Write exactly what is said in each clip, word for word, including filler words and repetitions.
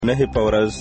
نهي په ورځ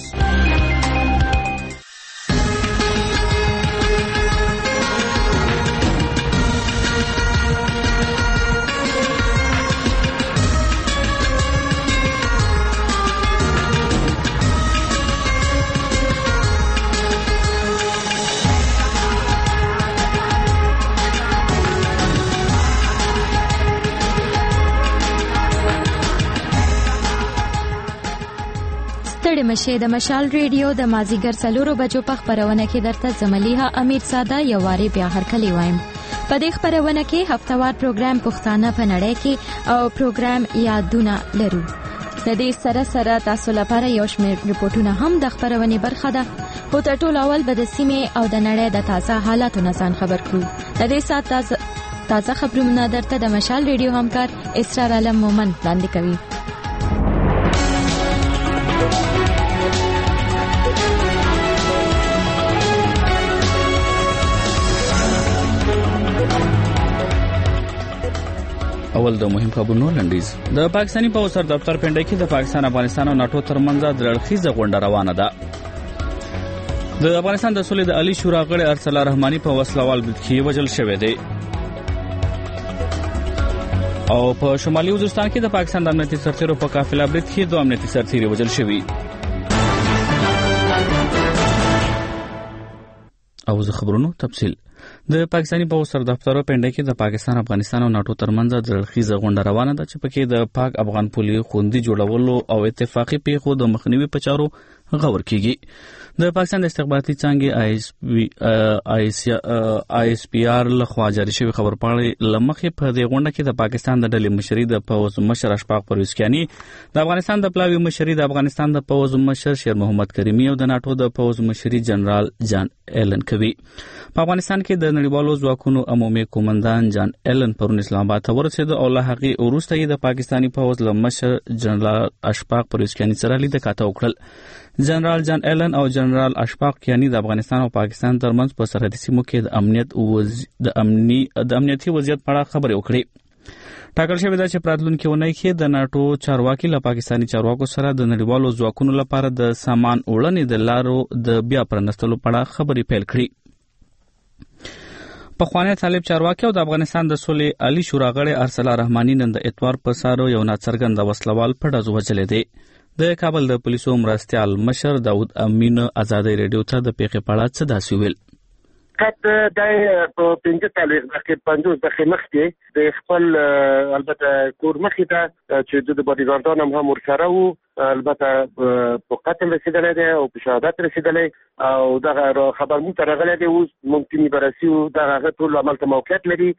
ستړي مشه د مشال ریډیو د مازیګر څلورو بجو په خبرونه کې درته زملیها امیر ساده یو واری بیا هرکلی وایم. په دې خبرونه کې هفتوار پروګرام پښتانه په نړۍ کې او پروګرام یادونه لرو. د دې سره سره تاسو لپاره یو شمېر ریپورتونه هم د خبرونې برخه ده. خو تر ټولو اول به د سیمې او د نړۍ د تازه حالاتو نه ځان خبر کړو. د دې سات تازه تازه خبرونه درته د مشال ریډیو همکار اسرار عالم مومن وړاندې کوي. اول د مهم خبرونو لنډیز. د پاکستاني پوځ سر دفتر پنډۍ کې د پاکستان افغانستان او ناتو ترمنځ د لړخیزه غونډه روانه ده. د افغانستان د سولې د عالی شورا غړي ارسلا رحماني په وسلوال برید کې وژل شوی دی. او په شمالي وزیرستان کې د پاکستان د امنیتي سرتیرو په قافله برید کې دوه امنیتي سرتیري وژل شوي. او زه خبرونو تفصیل. د پاکستاني پوځ سر دفتر پنډۍ کې د پاکستان افغانستان او ناتو ترمنځ د لړخیزه غونډه روانه ده چې پکې د پاک افغان پولي خوندي جوړولو او اتفاقی پیښو د مخنیوي په چارو غور کیږي. د پاکستان د استخباراتي څانګې آی اس پی آی اس پی آر لخوا جاري شوی خبر پاڼې لمخې په دې غونډه کې د پاکستان د ډلې مشري د پوځ مشر اشفاق پرویزکیانی، د افغانستان د پلاوي مشري د افغانستان د پوځ مشر شیر محمد کریمی او د ناتو د پوځ مشري جنرال جان ایلن کوي. په افغانستان کې د نړیوالو ځواکونو عمومي قومندان جان ایلن پرون اسلام آباد ته ورسېد او له هغې وروسته یې د پاکستاني پوځ له مشر جنرال اشفاق پرویزکیانی سره لیدکاته وکړل. جنرال جان ایلن او جنرال اشفاق کیانی د افغانستان او پاکستان ترمنځ په سرحدي سیمو کې د امنیت وز... د امني د امنیتي وضعیت په اړه خبرې وکړې. ټاکل شوی ده چې په راتلونکي اونۍ کې د ناتو چارواکي له پاکستاني چارواکو سره د نړیوالو ځواکونو لپاره د سامان وړلنې د لارو د بیا پرانستلو په اړه خبرې پیل کړي. پخوانی طالب چارواکي او د افغانستان د سولې عالی شورا غړي ارسلا رحماني نن د اتوار په سارو یو ناڅرګند وسلوال په ډزو وژلی دی. د کابل د پولیسو مرستیال مشر داود امین ازادي ریډیو ته د پیښې په اړه څه داسې ویل. کته د په پنځه تاریخ د پنځوس د مخکې د خپل البته کور مخې ته چې د باډیګارډانو هم ورسره وو، البته په قتل رسیدلی دی او په شهادت رسیدلی او دغه خبر مونږ ته راغلی دی. اوس ممکن بررسي او دغه ټول عمل ته موقعیت لري.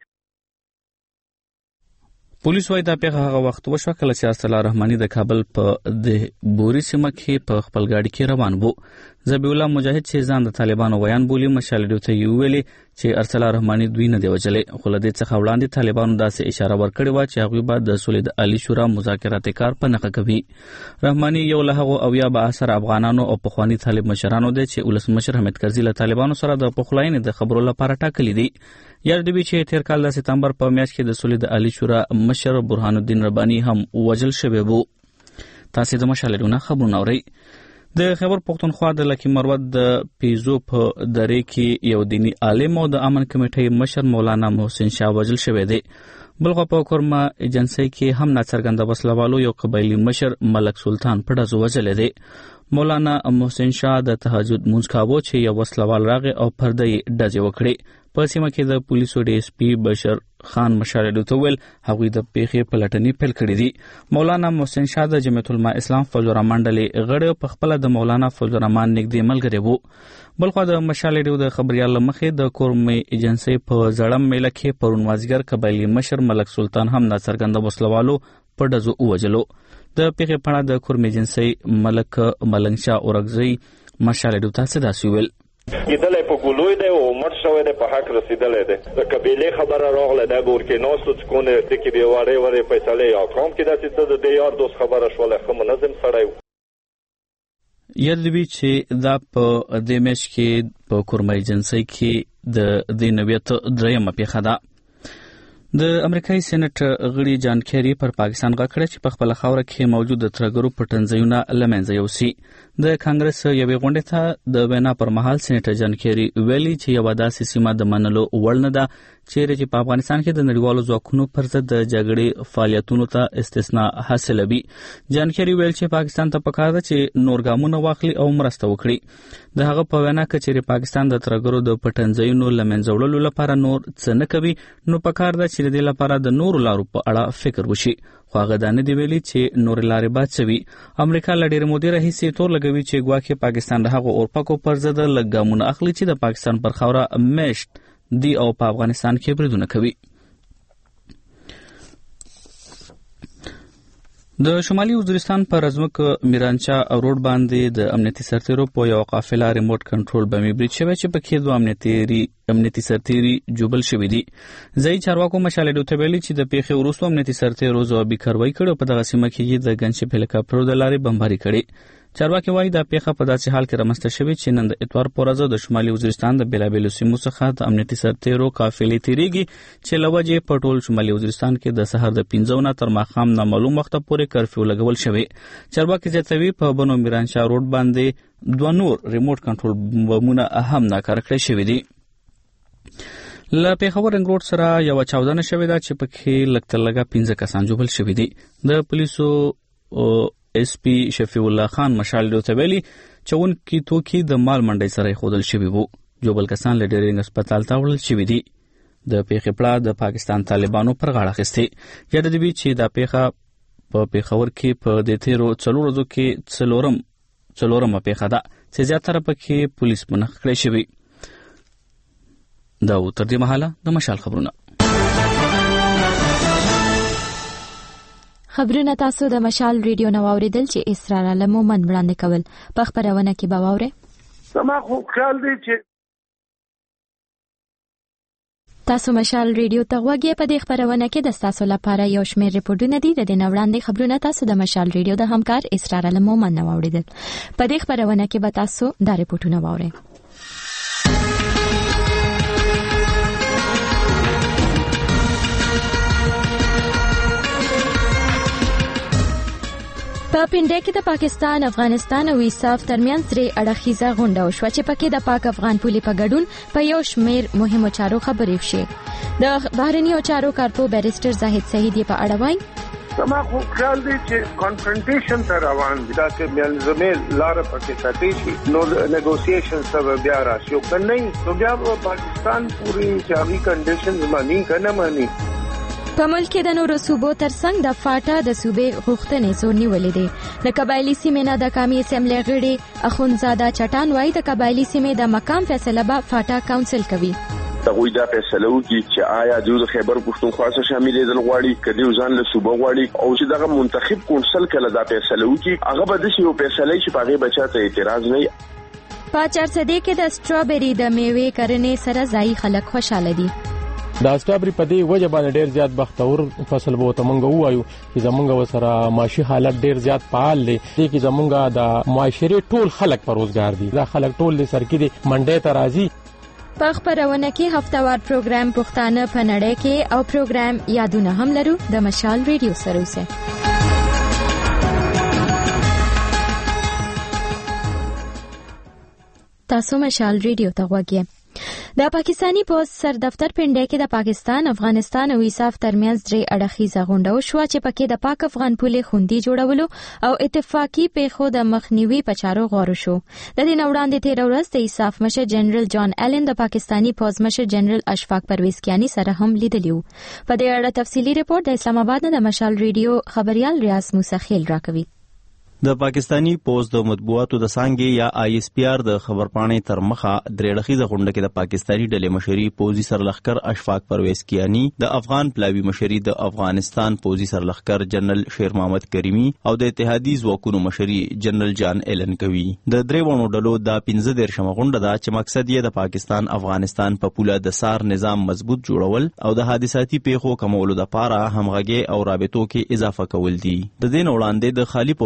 پولیس وايي دا پیښه هغه وخت وشوه کله چې ارسلا رحماني د کابل په د بوري سیمه کې په خپل گاډي کې روان وو. ذبیح الله مجاهد چې ځان د طالبانو ویان بولي مشال ډیو ته ویلي چې ارسلا رحماني دوی نه دی وجلې، خو له دې څخه وړاندې طالبانو داسې اشاره ورکړې و چې هغوی به د سولې د عالی شورا مذاکراتي کار په نښه کوي. رحماني یو له هغو اویا به اثر افغانانو او پخواني طالب مشرانو دی چې ولسمشر حامد کرزي له طالبانو سره د پخلاینې د خبرو لپاره ټاکلي دي. یاد دی چې تیر کال د سپتمبر په میاشت کې د سولې د عالی شورا مشر برهان الدین رباني هم وژل شوی وو. تاسو د مشال ډیو خبرونه اورئ. د خیبر پښتونخوا د لکی مروت د پیزو په درې کې یو دینی عالم او د امن کمیټې مشر مولانا محسن شاه وژل شوی دی. بلغه په کورما ایجنسی کې هم ناڅرګنده وسلوالو یو قبایلی مشر ملک سلطان په ډزو وژلی دی. مولانا محسن شاه د تهجد مونځ کاوه چې یو وسلوال راغی او پرده یې ډزې وکړې. په سیمه کې د پولیسو ډي اس پي بشر خان مشاهده ته ویل هغوی د پیښې پلټنې پیل کړې دي. مولانا محسن شاه د جمعیت العلماء اسلام فضل الرحمن ډلې غړی په خپل د مولانا فضل الرحمن نږدې ملګری وو. بلخو د مشال ډیو د خبريال مخې د کورمې ایجنسی په زړم میله کې پرون مازیګر قبایلی مشر ملک سلطان هم ناڅرګنده وسلوالو په ډزو ووژلو. د پیښې په اړه د کورمې ایجنسی ملک ملنګ شاه اورګزی مشال ډیو ته څه داسې ویل. کېدلې په ګولوی دی او مړ شوی دی په حق رسېدلی دی. د قبیلې خبره راغله دی به ورکې ناستو چې کومې ټکې بې وړې وړې فیصلې یا قوم کې داسې څه د دې یار دوست خبره شوله. ښه منظم سړی و. یاد دی چې دا په دې میاشت کې په کورمه ایجنسۍ کې د دې نوعیت درېیمه پیښه ده. د امریکایي سېنات غړي جان کیری پر پاکستان غکړه چې په خپل خاوره کې موجود د ترګرو پټنځایونه لمنځه یوسي. د کانګرس یوې غونډې ته د وینا پر مهال سېنټر جان کیری ویلي چې یو داسې سیمه د منلو وړ نه ده چیرې چې په افغانستان کې د نړیوالو ځواکونو پر ضد د جګړې فعالیتونو ته استثناء حاصلوي. جان کیری ویل چې پاکستان ته پکار ده چې نور ګامونه واخلي او مرسته وکړي. د هغه په وینا کې چې پاکستان د ترګرو د پټنځایونو لمنځه وړلو لپاره نور څه نه کوي نو پکار ده چې د دې لپاره د نورو لارو په اړه فکر وشي. خو هغه دا نه دی ویلي چې نور لارې باید څه وي. امریکا له ډېرې مودې راهیسې تور لګوي چې ګواکې پاکستان د هغو اورپکو پر ضد لږ ګامونه اخلي چې د پاکستان پر خاوره میشت دی او په افغانستان کې بریدونه کوي. د شمالي وزیرستان په رزمک میرانچا روډ باندې د امنیتي سرتیرو په یو قافله ریموټ کنټرول بمې برید شوی چې پکې دوه امنیتي امنیتي سرتیري جوبل شوی دي. ځای چارواکو مشال ډوته ویلي چې د پیښې وروسته امنیتي سرتیرو ځوابي کاروایی کړې په دغه سیمه کې د ګنشپ هلیکاپټرو د لارې بمباري کړې. چارواکي وایي دا پیښه په داسې حال کې رامنځته شوې چې نن د اتوار په ورځ د شمالي وزیرستان د بېلابېلو سیمو څخه د امنیتي سرتیرو قافلې تېرېږي چې له وجې په ټول شمالي وزیرستان کې د سهار د پنځو نه تر ماښام نامعلوم وخته پورې کرفیو لګول شوی. چارواکي زیاتوي په بنو میرانشاه روډ باندې دوه نور ریموټ کنټرول بمونه هم ناکاره کړای شوي دي. له پیښور رنګ روډ سره یوه چاودنه شوې ده چې پکې لږ تر لږه پنځه کسان جوبل شوي دي. د پولیسو اس پی شفیع الله خان مشال ډوته ویلي چونکي توکي د مال منډۍ سره خودل شوي وو. جوبل کسان له ډېرینګ هسپتال ته وړل شوي دي. د پیښې پړه د پاکستان طالبانو پر غاړه اخیستې. یاد دې وي چې دا پیښه په پیښور کې په دې تیرو څلورو ورځو کې څلورم څلورمه پیښه ده چې زیاتره پکې پولیس منع کړی شوي. دا تر دې مهاله د مشال خبرونه. خبرونه تاسو د مشال ریډیو نو اوریدل چې اسرار علمو من وړاندې کول په خبرونه کې به واورئ. زما خو خیال دی چې تاسو مشال ریډیو ته غوږی په دې خبرونه کې د تاسو لپاره یو شمېر ریپورتونه دي. د دې نو وړاندې خبرونه تاسو د مشال ریډیو د همکار اسرار علمو من نو اوریدل. په دې خبرونه کې به تاسو دا ریپورتونه واورئ. په پنډه کې د پاکستان، افغانستان او ایساف ترمنځ درې اړخیزه غونډه وشوه چې پکې د پاک افغان پولې په ګډون په یو شمېر مهمو چارو خبرې وشوې. د بهرنیو چارو کارپو بیرسټر زاهد سعید په اړه وایي زما خو خیال دی چې کانفرنټیشن ته روان دي دا چې ملزمه لار پکې ساتي شي نو نیګوسییشن سره بیا راشي او کنه نو بیا پاکستان پوری چاري کنډیشنز مانی کنه مانی. په ملک کې د نورو صوبو ترڅنګ د فاټا د صوبې غوښتنې زور نیولې دي. د قبایلی سیمې نه د قومي اسمبلی غړي اخوندزاده چټان وایي د قبایلی سیمې د مقام فیصله به فاټا کونسل کوي. دغوی دا فیصله وکړي چې آیا دوی د خیبر پښتونخوا سره شاملېدل غواړي که دوی ځان له صوبه غواړي او چې دغه منتخب کونسل کله دا فیصله وکړي هغه به داسې یو فیصله چې په هغې به چاته اعتراض نه وي. په چارسدې کې د سټرابري د میوې کرنې سره ځایي خلک خوشاله دي. دا سټرابري په دې وجه باندې ډېر زیات بختور فصل به ته مونږ وایو چې زمونږ وسره معاشي حالت ډېر زیات فعال دی. دې کې زمونږ د معاشري ټول خلک په روزګار دي. دا خلک ټول د سر کې دي منډې ته راځي. په خبرونه کې هفتوار پروګرام پښتانه په نړۍ کې او پروګرام یادونه هم لرو. د مشال ریډیو سره اوسئ. تاسو مشال ریډیو ته غوږی. د پاکستانی پوز سر دفتر پنډه کې د پاکستان، افغانستان او ایساف ترمنځ درې اړخیزه غونډه وشوه چې پکې د پاک افغان پولې خوندي جوړولو او اتفاقی پیښو د مخنیوي په چارو غور شو. د دې نو وړاندې تیر ورځ د ایساف مشر جنرال جان ایلن د پاکستانی پوز مشر جنرال اشفاق پرویز کیانی سره هم لیدلی وو. په دې اړه تفصیلی ریپورت د اسلام آباد نه د مشال ریډیو خبريال ریاض موسی خیل راکوي. د پاکستانی پوز د مطبوعاتو د څانګې یا آی اس پی آر د خبرپاڼې تر مخه درې اړخیزه غونډه کې د پاکستانی ډلې مشري پوزي سرلخکر اشفاق پرویز کیانی، د افغان پلاوی مشري د افغانستان پوزي سرلخکر جنرال شیر محمد کریمی او د اتحادی ځواکونو مشري جنرال جان ایلن کوي. د درې وڼو ډلو د پنځه دیرشمه غونډه ده چې مقصد یې د پاکستان افغانستان په پوله د سار نظام مضبوط جوړول او د حادثاتي پیښو کمولو لپاره همغږي او رابطو کې اضافه کول دي. د دې وړاندې د خالی پورز مازی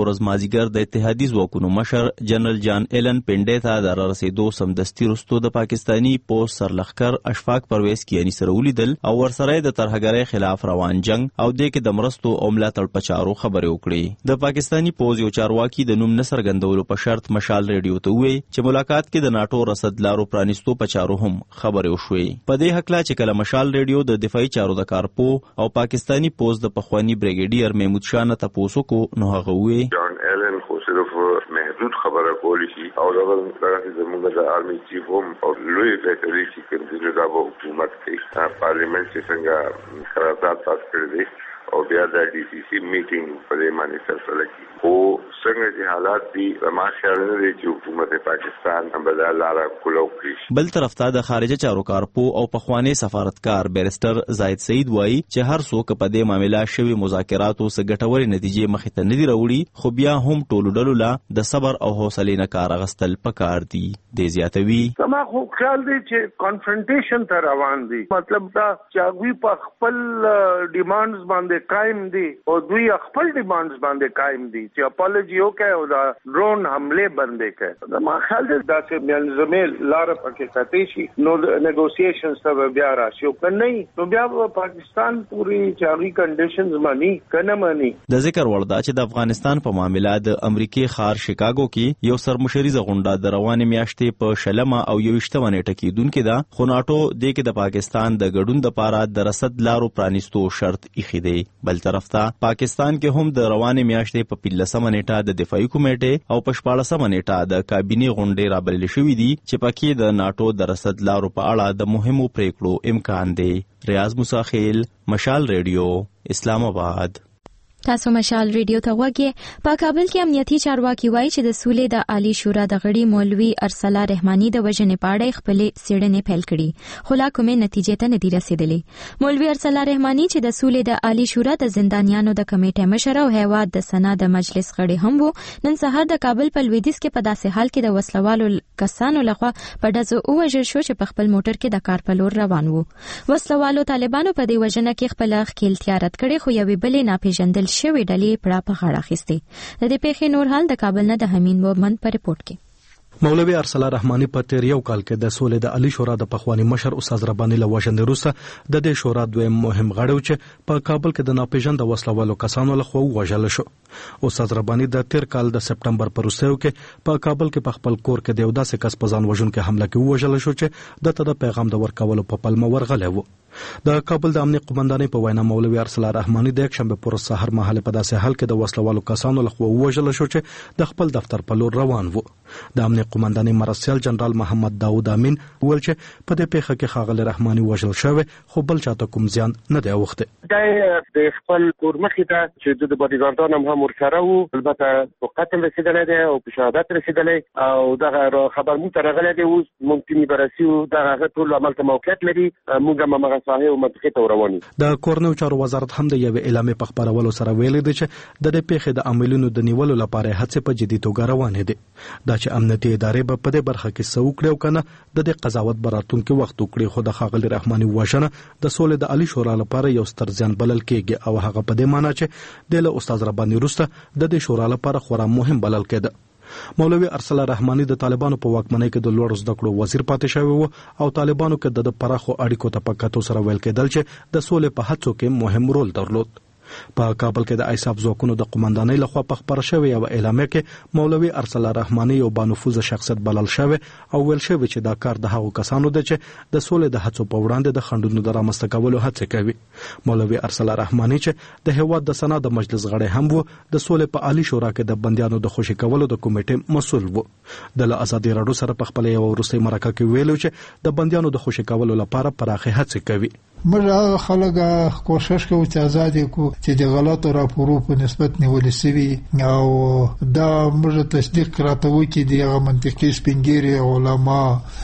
مازیګر د اتحادي ځواکونو مشر جنرال جان ایلن پنډې ته د رارسېدو سمدستي وروسته د پاکستاني پوځ سرلښکر اشفاق پرویز کیاني سره ولیدل او ورسره د ترهګرۍ خلاف روان جنگ او د کې د مرستو او ملاتړ په چارو خبرې وکړې. د پاکستاني پوځ یو چارواکي د نوم نه څرګندولو په شرط مشال ریډیو ته وویل چې ملاقات کې د ناټو رسد لارو پرانیستو په چارو هم خبرې وشوې. په دې هکله چې کله مشال ریډیو د دفاعي چارو د کارپو او پاکستاني پوځ د پخوانی بریګیډیر محمود شاه نه تپوس وکړو نو هغه وویل جان ایلن خو صرف محدود خبره کولی شي او دغه دغه زموږ د آرمي چیف هم او لوی فیصلې چې کوي د حکومت کې پارلیمنت چې څنګه قرارداد پاس کړی دی او بیا د ډي سي سي میټینګ په دې باندې فیصله کوي. خو څنګه چې حالات دي ما خیال نه دی چې حکومت پاکستان هم بدل لاره کولو کړي. بل طرف ته د خارجه چارو کارپو او پخوانی سفارتکار بیرستر زاید سعید وایي چې هر څوک په دې معاملې شوی مذاکراتو څخه ګټورې نتیجې مخې ته نه دی راوړي خو بیا هم ټولو ډلو لا د صبر او حوصلې نه کار اخیستل پکار دي. د زیاتوي ما خو خیال دی چې کانفرنټیشن ته روان دي مطلب دا چې دوی په خپل ډیمانډز باندې قائم دي او دوی خپل ډیمانډز باندې قائم دي چې اپالوجي وکړي او دا ډرون حمله بند کړي. ما خیال دی دا چې منظمه لار پکې کته شي نو نیګوسییشنز ته بیا راشي او کنه نو بیا پاکستان پوری چاري کنډیشنز مانی کنه مانی. د ذکر وردا چې د افغانستان په معاملې د امریکای ښار شیکاګو کې یو سرمشریزه غونډه د روانې میاشتې په شلمه او یوشتمه نیټه کې دونکې ده خو ناټو د کې د پاکستان د ګډون د پاره د رسد لارو پرانیستو شرط ایښی دی. بل طرف ته پاکستان کې هم د روانې میاشتې په پنځلسمه نیټه د دفاعي کمیټې او په شپاړسمه نیټه د کابینې غونډې رابلل شوې دي چې پکې د ناټو د رسد لارو په اړه د مهمو پریکړو امکان دی. ریاض موسیخیل، مشال ریډیو، اسلام آباد. تاسو مشال ریډیو ته وګورئ. په کابل کې امنیتي چارواکي وایي چې د سولې د عالی شورا د غړي مولوي ارسلا رحماني د وژنې په اړه خپلې څېړنې پیل کړي خو لا کومې نتیجې ته نه دي رسېدلې. مولوي ارسلا رحماني چې د سولې د عالی شورا د زندانیانو د کمیټې مشر او هیواد د سنا د مجلس غړي هم وو نن سهار د کابل په لویدیځ کې په داسې حال کې د وسلوالو کسانو لخوا په ډزو ووژل شو چې په خپل موټر کې د کار په لور روان وو. وسلوالو طالبانو په دې وژنه کې خپل ښکیلتیا رد کړې خو یوې بلې ناپېژندل شوې ډلې پړه په غاړه اخیستې. د دې پیښې نور حال د کابل نه د حمین مومند په رپورټ کې. مولوي ارسلا رحماني په تیر یو کال کې د سولې د عالی شورا د پخوانی مشر استاد رباني له وژنې وروسته د دې شورا دویم مهم غړی چې په کابل کې د ناپېژاندو وسلوالو کسانو لخوا وژل شو. استاد رباني د تیر کال د سپټمبر پر وروستیو کې په کابل کې په خپل کور کې د یو داسې کس په ځان وژونکې حمله کې وژل شو چې دته د پیغام د ورکولو په پلمه ورغلی و. د کابل د امنیت قومندانۍ په وینا مولوي ارسلا رحماني د یکشنبه پر سحر مهال په داسې حال کې د وسلوالو کسانو لخوا وژل شو چې د خپل دفتر په لور روان وو. د امنیت قومندانۍ مرسل جنرال محمد داوود امین ول چې په دې پیښه کې ښاغلی رحماني وژل شوی خو بل چاته کوم زیان نه دی اوښتی. د خپل کور مخې ته چې د باډیګارډانو هم ورسره وو البته په قتل رسېدلی دی او په شهادت رسېدلی او دغه خبر موږ ته راغلی دی. اوس ممکن برسي دغه هغه ټول عمل ته موقعیت لري موږ هم هغه ساحې او منطقې ته روان یو. د کورنیو چارو وزارت هم د یوې اعلامیې په خپرولو سره ویلي دی چې د دې پیښې د عاملینو د نیولو لپاره هڅې په جدي توګه روانې دي. دا چې امنیتي ادارې به په دې برخه کې څه وکړي او کنه د دې قضاوت به راتلونکي وخت وکړي. خو د ښاغلي رحماني وژنه د سولې د عالی شورا لپاره یو ستر زیان بلل کېږي او هغه په دې معنی چې د له استاد رباني وروسته د دې شورا لپاره خورا مهم بلل کېده. مولوي ارسلا رحماني د طالبانو په واکمنۍ کې د لوړو زده کړو وزیر پاتې شوی و او طالبانو کې د پراخو اړیکو ته په کتو سره ویل کېدل چې د سولې په هڅو کې مهم رول درلود. په کابل کې د ایساف ځواکونو د قومندانۍ لخوا په خبره شوې یو اعلامیه کې مولوي ارسلا رحماني یو بانفوذه شخصیت بلل شوی او ویل شوی چې دا کار د هغو کسانو دی چې د سولې د هڅو په وړاندې د خنډونو د رامنځته کولو هڅه کوي. مولوي ارسلا رحماني چې د هیواد د سنا د مجلس غړی هم و د سولې په عالی شورا کې د بندیانو د خوشي کولو د کمیټې مسؤل و. د ازادي راډیو سره په خپل یو وروستي مرکه کې ویلو چې د بندیانو د خوشي کولو لپاره پراخه هڅه کوي. موږ خلک کوشش کوو چې آزاد کو چې د غلطو راپورو په نسبت نیول شوی او دا موږ تصدیق راته وکړي د منطقي سپینګيري علما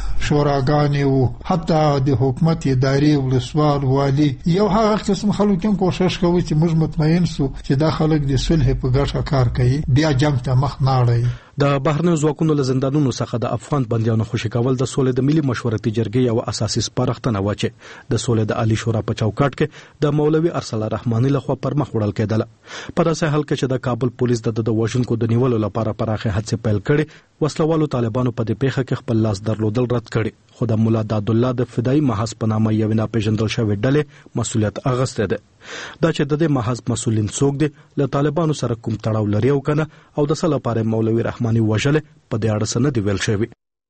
شوراګانې او حتی د حکومت ادارې ولسوال والی یو هغه قسم خلک هم کوشش کوي چې موږ مطمئن سو چې دا خلک د صلح په ګټه کار کوي بیا جنگ ته مخ نه اړوي. د بهرنیو ځواکونو له زندانونو څخه د افغان بندیانو خوشي کول د سولې د ملي مشورتي جرګې یو اساسي سپارښتنه وه چې د سولې د عالی شورا په چوکاټ کې د مولوي ارسل رحماني لخوا پر مخ وړل کېدله. په داسې حال کې چې د کابل پولیس د د وژونکو د نیولو لپاره پراخه هڅې پیل کړي، وسلوالو طالبانو په دې پیښه کې خپل لاس درلودل رد کړي، خو د مولا داد الله د فدایي محض په نامه یوې ناپېژندل شوې ډلې مسؤلیت اخیستی دی. دا چې د دې محض مسؤلین څوک دي، له طالبانو سره کوم تړاو لري او کنه، او د څه لپاره مولوي رحماني وژلې، په دې اړه څه نه دي ویل شوي.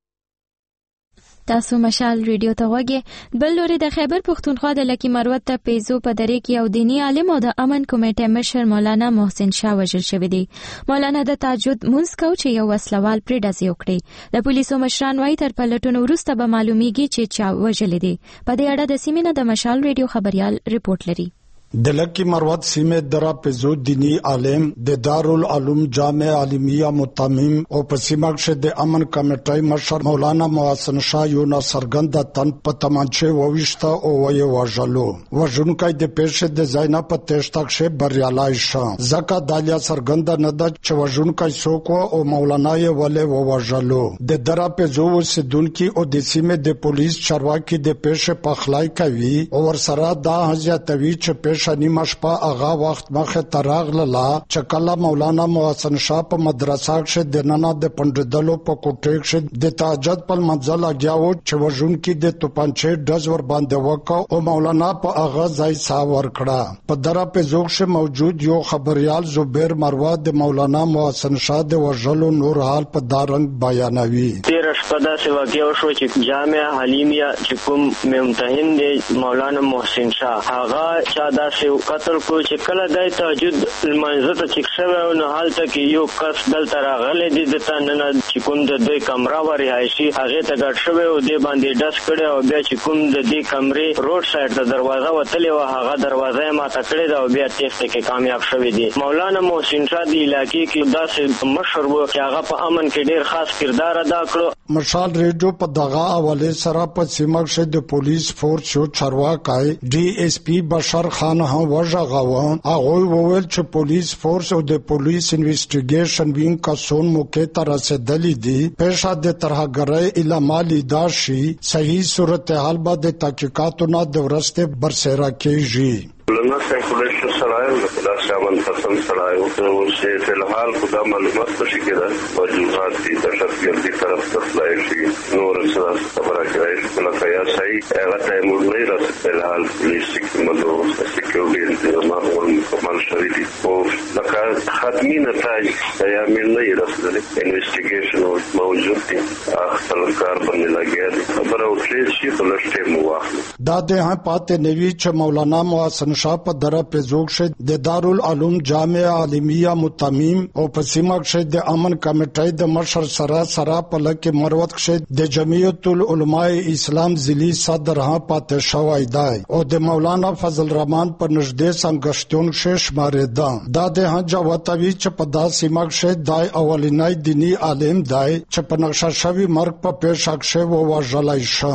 تاسو مشال ریډیو ته غوږی. بل لوري د خیبر پښتونخوا د لکی مروت ته پیزو په درې کې یو دینی عالم او د امن کمیټې مشر مولانا محسن شاه وژل شوی دی. مولانا د تهجد مونځ کو چې یو وسلوال پرې ډزې وکړي. د پولیسو مشران وايي تر پلټونو وروسته به معلومیږي چې چا وژل دي. په دې اړه د سیمې نه د مشال ریډیو خبريال ریپورت لري. د لکی مروت سیمه درا پزو دینی عالم د دارالعلوم جامع عالمیه متمم او په سیمه کې د امن کمیټې مشر مولانا محسن شاه یو نا سرګند تن په تمانچه وويشته او وی وژلو. وژونکای د پېښې د زینا په تشتاک شه بریالای شه. زکه دالیا سرګند نه د چې وژونکای څوک او مولانا یې ولې وژلو. د درا پزو سدونکو او د سیمه د پولیس چارواکي د پېښې په خلای کوي او ور سره دا حاجتوي چې نیمه شپه هغه وخت مخه تراغله چې کله مولانا محسن شاه په مدرسه کې د ننا د پنددلو په کوټه کې د تهجد په منځل اگیاو چې وژونکي د توپانچې ډز ور باندې وکاو او مولانا په هغه ځای سا ور کړه. په درا په زوښ موجود یو خبريال زبیر مروه د مولانا محسن شاه د وژلو نور حال په دارنګ بیانوي. تیر شپه دا سوا کې شو چې جامع حلیمیه چې کوم ممتحن دی مولانا محسن شاه هغه چا دا قتل کو چې کله د تهجد منځ ته چې څو نو حالت کې یو کس دلته راغلی دی د تننه چې کوم د دوی کمره ور رهایشي هغه ته ګډ شوی او د باندې ډس کړي او بیا چې کوم د دې کمرې روډ سایډ ته دروازه وتلې و هغه دروازه ما ته کړې دا او بیا تېښته کې کامیاب شوی دی. مولانا محسن شاه د علاقې کې داسې مشر و چې هغه په امن کې ډیر خاص کردار ادا کړو. مشال ریډیو په دغه حواله سره په سیمه کې د پولیس فورس یو چارواکي ډي اس پی بشر خان هم وژغاوه. هغه وویل چې پولیس فورس او د پولیس انویسټیګیشن وینګ کسون موقع ته رسیدلی دي. پېښه د ترهګرۍ علامه لیداشي صحیح صورتحال به د تحقیقاتو نه د ورسته برسېره کیږي. لنا سیکولیشن سړایو دا شامل پسند سړایو او چې په الحال خدا معلومات نشي کېدای وجوهات دي د شخصیت طرف ته تلای شي نور څه خبره کوي چې نو یا صحیح هغه ته موږ نه راځي په الحال پولیس کې مدو سکیورټي د ماحول کومل شوی دي او لکه ختمي نتایج یا ملي رسول انویسټیګیشن موجود دي خپل کار باندې لګیا دي خبره او چې شي په لښته مو واخلي. دا د هم پاتې نوي چې مولانا محسن شاه په دره په زوګ شه د دارالعلوم جامع عالمیه متمم او په سیمه کې د امن کمیټې د مشر سره سره په لکه مروت کې د جمعیت العلماء اسلام ضلعي صدر ها پاتې شوی دی او د مولانا فضل الرحمن په نږدې څنګهشتون کې شمارې ده. دا د هغه وتوی چې په داسې سیمه کې د اولنۍ دینی عالم دی چې په نقشه شوی مرګ په پیښه کې و وژلای شو.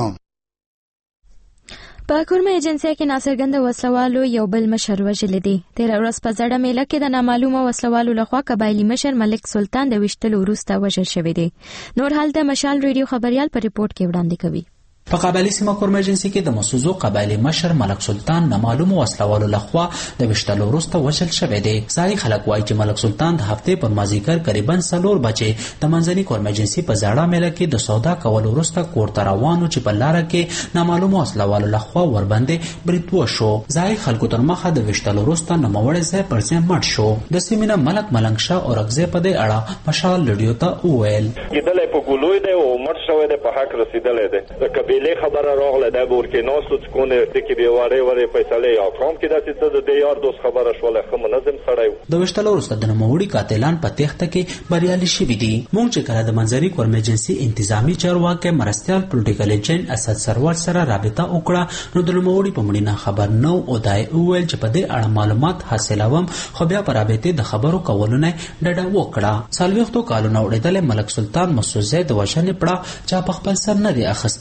په کورمه ایجنسی کې ناڅرګنده وسلوالو یو بل مشر وژلی دی. تیر ورځ په زړه میله کې د نامعلومه وسلوالو لخوا قبایلی مشر ملک سلطان د وشتلو وروسته وژل شوی دی. نور حال د مشال ریډیو خبريال په ریپورت کې وړاندې کوي. په قبایلی سیمه کورمه ایجنسی کې د مسوزو قبایلی مشر ملک سلطان نامعلومه وسلوالو لخوا د وشتلو وروسته وژل شوی دی. ځای خلک وایي چې ملک سلطان د هفتې پر مازیګر تقریبا څلور بجې د منځني کورمه ایجنسی په زړه میله کې د سودا کولو وروسته کور ته روانو چې په لاره کې نامعلومه وسلوالو لخوا ورباندې برید وشو. ځای خلکو تر مخه د وشتلو وروسته نوموړی ځای پر ځای مړ شو. د سیمې نه ملک ملنګ شاه اورګزی په دې اړه مشال ریډیو ته وویل کېدلی په ګولوی دی او مړ شوی دی په حق رسېدلی دی. د قبیلې خبره راغله ده بورکیناسو څکونه چې به واره واره فیصله یا قوم کې داسې څه د یار دوست خبره شوله خو منظم سړی و. د وشتلو وروسته د نوموړي قاتلان په تېښته کې بریالي شوي دي. موږ چې کله د منځري کورمه ایجنسي انتظامی چارواکي مرستیال پولیټیکل ایجنټ اسد سرور سره رابطه وکړه نو د نوموړي په مړینه خبر نو او دای وویل چې په دې اړه معلومات حاصلوم خو بیا په رابطه د خبرو کولو نه ډډه وکړه. څلوېښتو کالونو وړاندې ملک سلطان مسوزه د وژنې پړه چا په خپل سر نه دی اخیستی. نو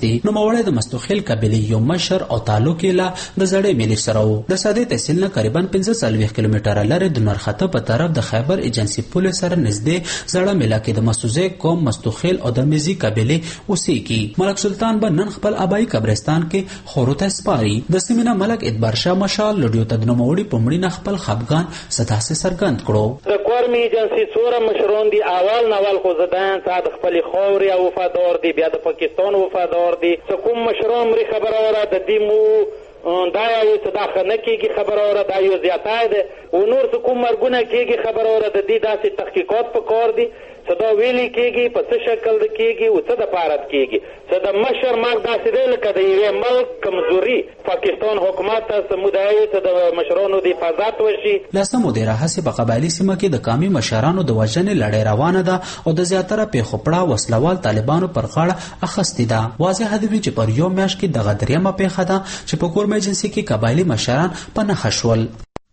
نوموړی د مستوخیل قبیلې یو مشر او تعلق یې له د زړې ملي سره و. د سادې تحصیل نه قریبا پنځه څلوېښت کیلومتره لرې د نورخطه په طرف د خیبر ایجنسي پولې سره نږدې زړه مېله کې د مستوزی قوم مستوخیل او د میزي قبیلې اوسېږي. ملک سلطان به نن خپل آبایي قبرستان کې خورو ته سپاري. د سیمې نه ملک ادبار شاه مشال لډیو ته د نوموړي په مړینه خپل خفګان ستاسې څرګند کړو. د کورم ایجنسي څوره مشران دي اول نوال خو زدان ته د خپلې خاورې او وفادار دي، بیا د پاکستان وفادار دي. څه کوم مشران مری خبره وره د دې مو دا یو څه داخله نه کېږي خبره وره دا یو زیاتی ده او نور څه کوم مرګونه کېږي خبره وره د دې داسې تحقیقات په کار دي څه دا ویلي کېږي په څه شکل د کېږي او څه د پاره کېږي. څه د مشر مرګ داسې دی لکه د یوې ملک کمزوري پاکستان حکومت ته څه مدعي څه د مشرانو د حفاظت وشي. لسه مودې راهیسې په قبایلي سیمه کې د قامي مشرانو د وژنې لړۍ روانه ده او د زیاتره پیښو پړه وسلوال طالبانو پر غاړه اخیستې ده. واضح دی چې پر یو میاشت کې دغه درېیمه پیښه ده چې په کورم ایجنسي کې قبایلي مشران په نښه شول.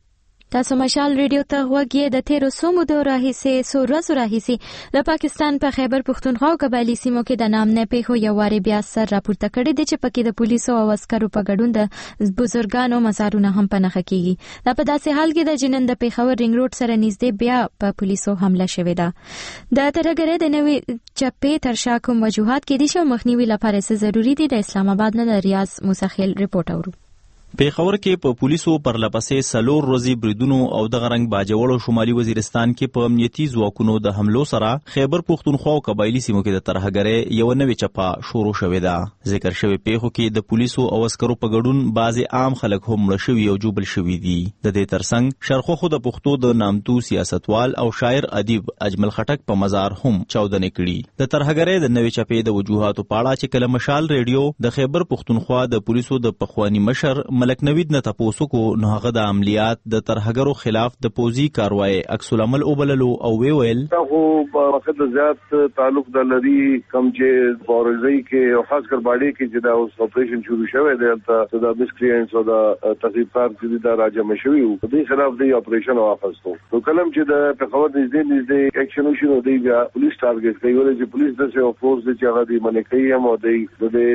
تاسو مشال ریډیو ته غوږ یې. د تیرو څو مودو راهیسې څو ورځو راهیسې د پاکستان په خیبر پښتونخوا او قبایلي سیمو کې د نامنه پیښو یو وارې بیا سر راپورته کړی دی چې پکې د پولیسو او عسکرو په ګډون د بزرګانو مزارونه هم په نښه کېږي. دا په داسې حال کې ده چې نن د پېښور رینګ روډ سره نږدې بیا په پولیسو حمله شوې ده. د ترهګرۍ د نوې چپې تر شا کوم وجوهات کېدای شي او مخنیوي لپاره څه ضروري دي؟ د اسلام آباد نه د ریاض موسیخیل رپورټ اورو. پیښور کې په پولیسو پر لپسې سلور ورځې بریدونو او د غرنګ باجوړ او شمالي وزیرستان کې په امنیتي ځواکونو د حملو سره خیبر پښتونخوا او قبایلی سیمو کې د ترهګرۍ یو نوې چپه شروع شوې ده. ذکر شوی پیښو کې د پولیسو او عسکرو په ګډون بعضې عام خلک هم مړه شوي او جوبل شوي دي. د دې ترڅنګ شرخوخو د پښتو د نامتو سیاستوال او شاعر ادیب اجمل خټک په مزار هم چاودنې کړي. د ترهګرۍ د نوې چپې د وجوهاتو په اړه چې کله مشال ریډیو د خیبر پښتونخوا د پولیسو د پخوانی مشر ملک نوید نه تاسو کو نو هغه د عملیات د ترهګرو خلاف د پوزي کاروای عکس العمل اوبللو او وی ویل خو په وخت زیات تعلق د لري کم چې فورزي کې خاص کر باډي کې چې دا اوس اپریشن شروع شوی دی ته د مسکرینز او د تخریبات چې دا راځي مشوي او د خلاف دی اپریشن واپسو نو کلم چې د پیښور نږدې نږدې اکشن شروع دی بیا پولیس ټارګټ کوي ولې چې پولیس د سیو فورس چې هغه دی منې کوي هم او دی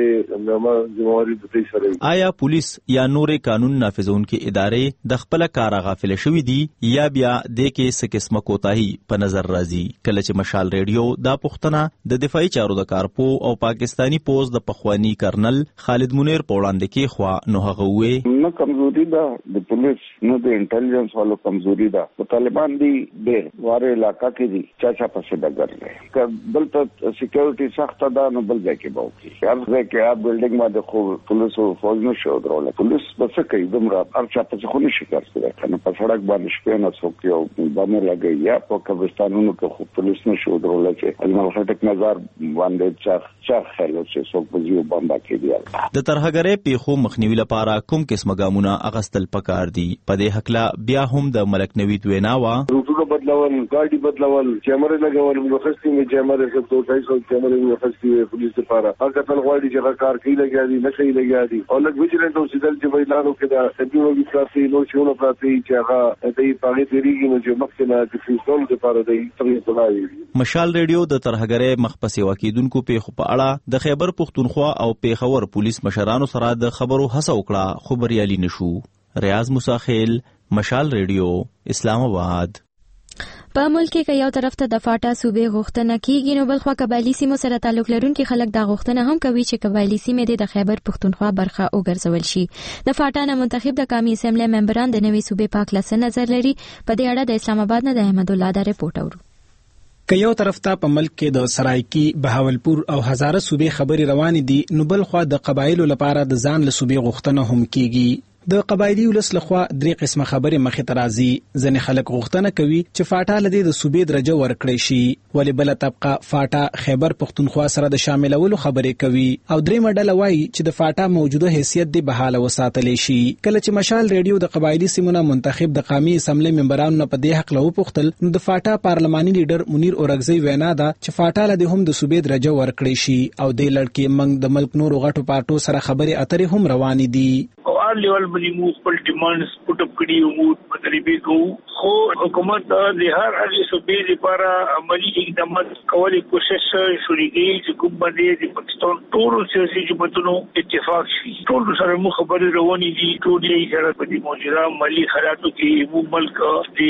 د نامه ذمہواری د دې سره. آیا پولیس یا نورې قانون نافذونکو ادارې د خپل کار غافل شوې دي یا بیا د کې څه قسمه کوتاهي په نظر راځي؟ کله چې مشال ریډیو دا پښتنه د دفاعي چارو د کارپو او پاکستانی پوز د پخوانی کرنل خالد منیر په وړاندې کې خو نو هغه وې نه کمزوري ده د پولیس نه د انټيليجنس والو کمزوري ده. طالبان دي ډېر واره علاقہ کې دي چا چا پسې ډګر لري بل ته سکیورټي سخت ده نو بل ځای کې باوي هر ځای کې هر بلډینګ باندې خو پولیس او فوج نو شو درول پولیس بس کوي دمرا ارچا پسې خو نشي کارڅه کنه په سړک باندې شپه نه څوک یو باندې لګي یا په قبرستانونو کې خو پولیس نه شو درول چې علم خټک نظر باندې چا چا خلک چې څوک په یو باندې کې دی. د ترهګرۍ پیښو مخنیوي لپاره کوم قسمه ګامونه اغستل پکار دي؟ په دې حق لا بیا هم د ملک نوید وینا وا روټونو بدلول ګاډي بدلول کیمرې لګول مخستي می کیمرې څه دوه ځای څو کیمرې مخستي پولیس لپاره هغه تل غواړي چې کار کوي لګیا دي نه کوي لګیا دي او لګ ویجلنت او سیدل چې ویلانو کې دا سټیوري پراتي نو شونه پراتي چې هغه دې پاګې تیریږي نو چې مخکنه د فیصل لپاره دی ترې تلایي. مشال ریډیو د ترهګرۍ مخپسې واکیدونکو پیښو په اړه د خیبر پښتونخوا او پیښور پولیس مشرانو سره د خبرو هڅه وکړه خو بریالي نشو. ریاض موسیخیل مشال ریډیو اسلام آباد. په ملک کې یو طرف ته د فاټا صوبې غوښتنه کیږي نو بل خو قبایلی سیمو سره تعلق لرونکي خلک دا غوښتنه هم کوي چې قبایلی سیمې د خیبر پښتونخوا برخه وګرځول شي. د فاټا نه منتخب د قومي اسمبلی ممبران د نوې صوبې په اړه څه نظر لري؟ په دې اړه د اسلام آباد نه د احمد الله دا رپورټ اورو. که یو طرف ته په ملک کې د سرایکی، بهاولپور او هزاره صوبې خبري روان دي نو بل خو د قبایلو لپاره د ځان له صوبې غوښتنه هم کیږي. د قبایلی ولس لخوا درې قسمه خبرې مخې ته راځي. ځنې خلک غوښتنه کوي چې فاټا لدې د صوبې درجه ورکړی شي ولې بل طبقه فاټا خیبر پښتونخوا سره د شاملولو خبرې کوي او درېمه ډله وایي چې د فاټا موجوده حیثیت دی بحاله وساتلی شي. کله چې مشال ریډیو د قبایلی سیمونو منتخب د قومي اسمبلی ممبرانو په دې حق له وپوښتل نو د فاټا پارلماني لیډر منیر اورګزی وینا ده چې فاټا لدې هم د صوبې درجه ورکړی شي او د لړکې منګ د ملک نورو غټو پارټو سره خبرې اترې هم روانې دي. لوکال لیول باندې مو خپل ډیمانډز پټ اپ کړي او مو مطالبه کوو خو حکومت د هر هغه صوبې لپاره عملی اقدامات کولای کوشش شروع کړي چې کوم باندې د پاکستان ټول سیاسي جماعتونو اتفاق شي. ټول سره مو خبرې روانې دي ټول یې سره په دې موجوده مالی حالاتو کې مو ملک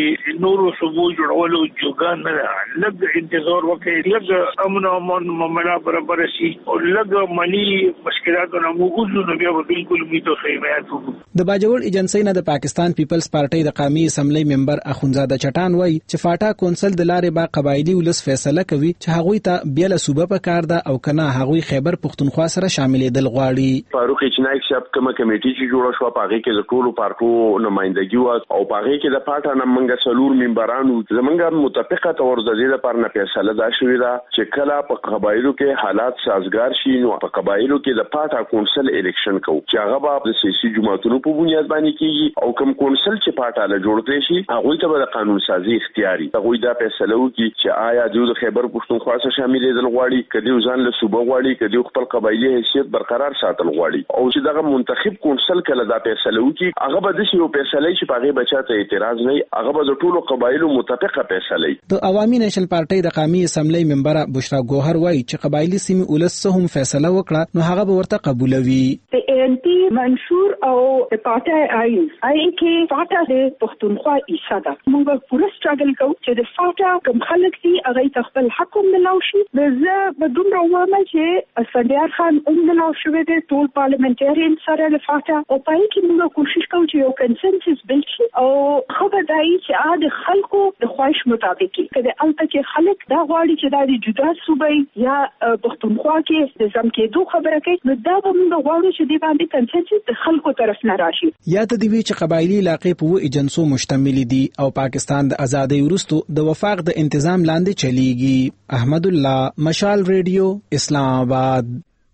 د نورو صوبو جوړولو جوګان نه لږ انتظار وکړي، لږ امن او امان معاملات برابر شي او لږ مالی مشکلاتونه مو وګورو نو بیا به بالکل میته خیمات وګورو. د باجوړ ایجنسی نه د پاکستان پیپلز پارټي د قومي اسمبلی ممبر اخونزاده چټان وایي چې فاټا کونسل د لارې با قبایلی ولس فیصله کوي چې هغوی ته بیل صوبه په کار ده او کنه هغوی خیبر پختونخوا سره شاملېدل غواړي. فاروق اچنایک صاحب کومه کمیټي چې جوړه شو پاغه کې د ټولو پارټو نمائندګي او پاغه کې د پاټا نمنګ سلور ممبرانو زمونږ متفقه تور د دې لپاره نه فیصله دا شوې ده چې کله په قبایلو کې حالات سازگار شي نو په قبایلو کې د پاټا کونسل الیکشن کوي چې هغه به د سیاسي جماعتونو په بنیاد باندې کیږي او کوم کونسل چې پاټا له جوړ کړي شي هغه ته به قانون سازي اختیاري هغه دا فیصله وکړي چې آیا د خیبر پښتونخوا سره شاملېدل غواړي کدی ځان له صوبه غواړي کدی خپل قبایلی حیثیت برقرار ساتل غواړي او چې دغه منتخب کونسل کله دا فیصله وکړي هغه به د یو فیصله چې پاغه بچاته اعتراض نه هغه به د ټولو قبایلو متفقه فیصله. د عوامي نېشنل پارټي د قومي اسمبلی ممبر بشرا ګوهر وایي چې قبایلی سیمې ولس هم فیصله وکړه نو هغه به ورته قبولوي. د اے ان پی منشور او د پارټي آئین آئین کې فاټا د پښتونخوا ایسا ده. موږ پوره سټراګل کوو چې د فاټا کوم خلک دي هغه خپل حق هم ملاو شي. زه به دومره وایم چې اسفندیار خان هم ملاو شوی دی ټول پارلیمنټریان سره د فاټا او پای کې موږ کوشش کوو چې یو کنسنسس بل شي او خبر دای چې د خلکو د خواهش مطابق کله البته چې خلک دا غواړي چې د جدا صوبې یا پښتونخوا کې د ځم کې دوه خبره کوي نو دا به موږ غواړو چې د باندې کنسنسس د خلکو طرف نه راشي. یا ته دی چې قبایلی علاقې په ایجنسو مشتمل دي او پاکستان د ازادۍ وروسته د وفاق د انتظام لاندې چلیږي. احمد الله، مشال ریډیو، اسلام آباد.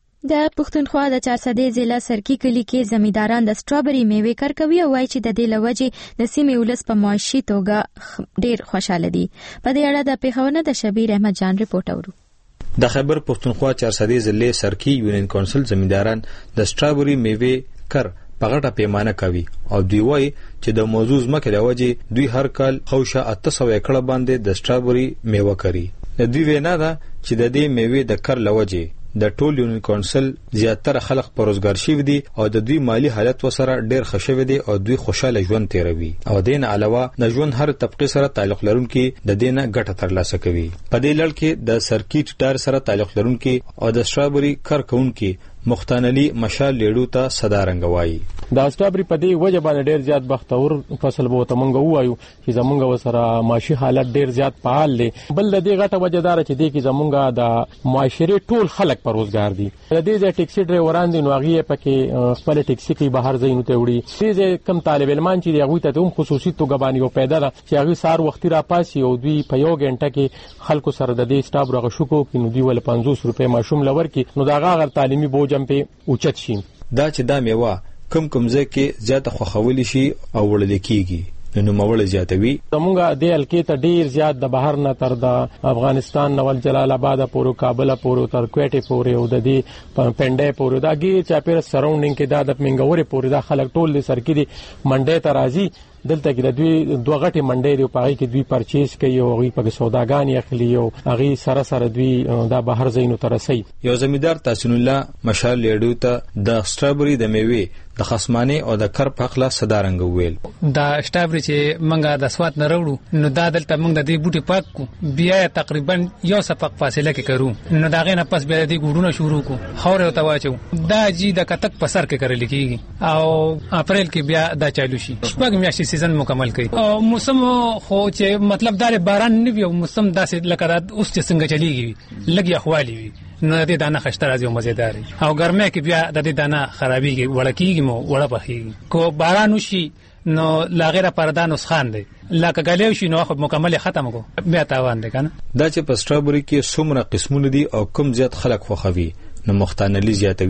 د پښتونخوا د چارسدې ضلع سرکی کلی کې زمینداران د سټرابری میوې کار کوي او وایي چې د دې لوجې د سیمې ولس په معاشي توګه ډیر خوشاله دي. په دې اړه د پیښور د شبیر احمد جان رپورټ اورو. د خیبر پښتونخوا چارسدې ضلع سرکی یونین کونسل زمینداران د سټرابری میوې کار په غټه پیمانه کوي او دوی وایي چې د موضوع ځمکې د وجې دوی هر کال خوشه اته سوه ایکړه باندې د سټرابری میوه کوي. د دوی وینا ده چې د دې میوې د کار لوجې د ټول یونین کونسل زیاتره خلک په روزګار شوي دي او د دوی مالی حالت وسره ډیر ښه شوی دی او دوی خوشاله ژوند تیروي او دین علاوه د ژوند هر طبقه سره تعلق لرونکي د دینه ګټه ترلاسه کوي. په دې لړ کې د سرکټ ټار سره تعلق لرونکي او د سټرابری کارکونکي مختانلی مشال لیډو ته صدارنګ وایي. دا سټرابری په دې وجه باندې ډیر زیات بختور فصل بو ته مونږ وایو چې زمونږ وسره معاشي حالت ډیر زیات فعال دي. بل د دې غټه وجه دار چې دې کې زمونږ د معاشري ټول خلک پر روزګار دي. د دې ځای ټیکسي ډرایوران دي نو هغه پکې خپل ټیکسي کې بهر ځینو ته وړي. دې ځای کم طالب علمان چې هغه ته هم خصوصي توګه باندې یو پیدا ده چې هغه سار وختي را پاسي او دوی په یو غنټه کې خلکو سره د دې سټاپ رغه شو کو کې نو دوی ول پنځوس روپے ماشوم لور کې نو دا غیر تعلیمي بوجم په اوچت شي. دا چې دا میوه کم کم ځکه زیاته خوخولي شي او وړل کیږي نو موړ زیاتوي. زمونږ د الکې ته ډیر زیات د بهر نه تر د افغانستان نو جلال آباد پورو کابل پورو تر کوټه پورو او د دې پنډه پورو دا ګیر چاپیر سراوندینګ کې دا د منګوري پورو دا خلک ټول د سرکی دي منډه ته راځي. دلته کې د دوی دوه غټي منډې دی پای کې دوی پرچیز کوي او غي په سوداګانی اخلي او هغه سره سره دوی دا بهر زینو ترسي. یو زمیندار تحسین الله مشال لیډو ته د سټرابری د میوې د خصمانه او د کر په خلا صدارنګ ویل. دا سټرابری چې منګه د سواد نه وروړو نو دا دلته موږ د دې بوټي پاک کو بیا تقریبا یو صفق فاصله کې کرو نو دا غي نه پس بیا د ګډونو شروع کو خور او تواچو دا جی د کتک په سر کې کړل کیږي او اپریل کې بیا دا چالو شي شپږ میاشتې سیزن مکمل کړي او موسم خو چې مطلب دار باران نه وي او موسم داسې لکه اوس چې څنګه چلیږي لګي اخوالي وي نو د دې دانه خشته راځي او مزیدار او ګرمه کې بیا د دې دانه خرابيږي وړکیږي مو وړه پخېږي کو باران وشي نو لاغره پردا نسخان دی لکه غلیو شي نو خو مکمل ختم کو بیا تاوان دی کنه. دا چې په سټرابری کې څومره قسمونه دي او کوم زیات خلک خوخوي نو مختانلی زیاتوي.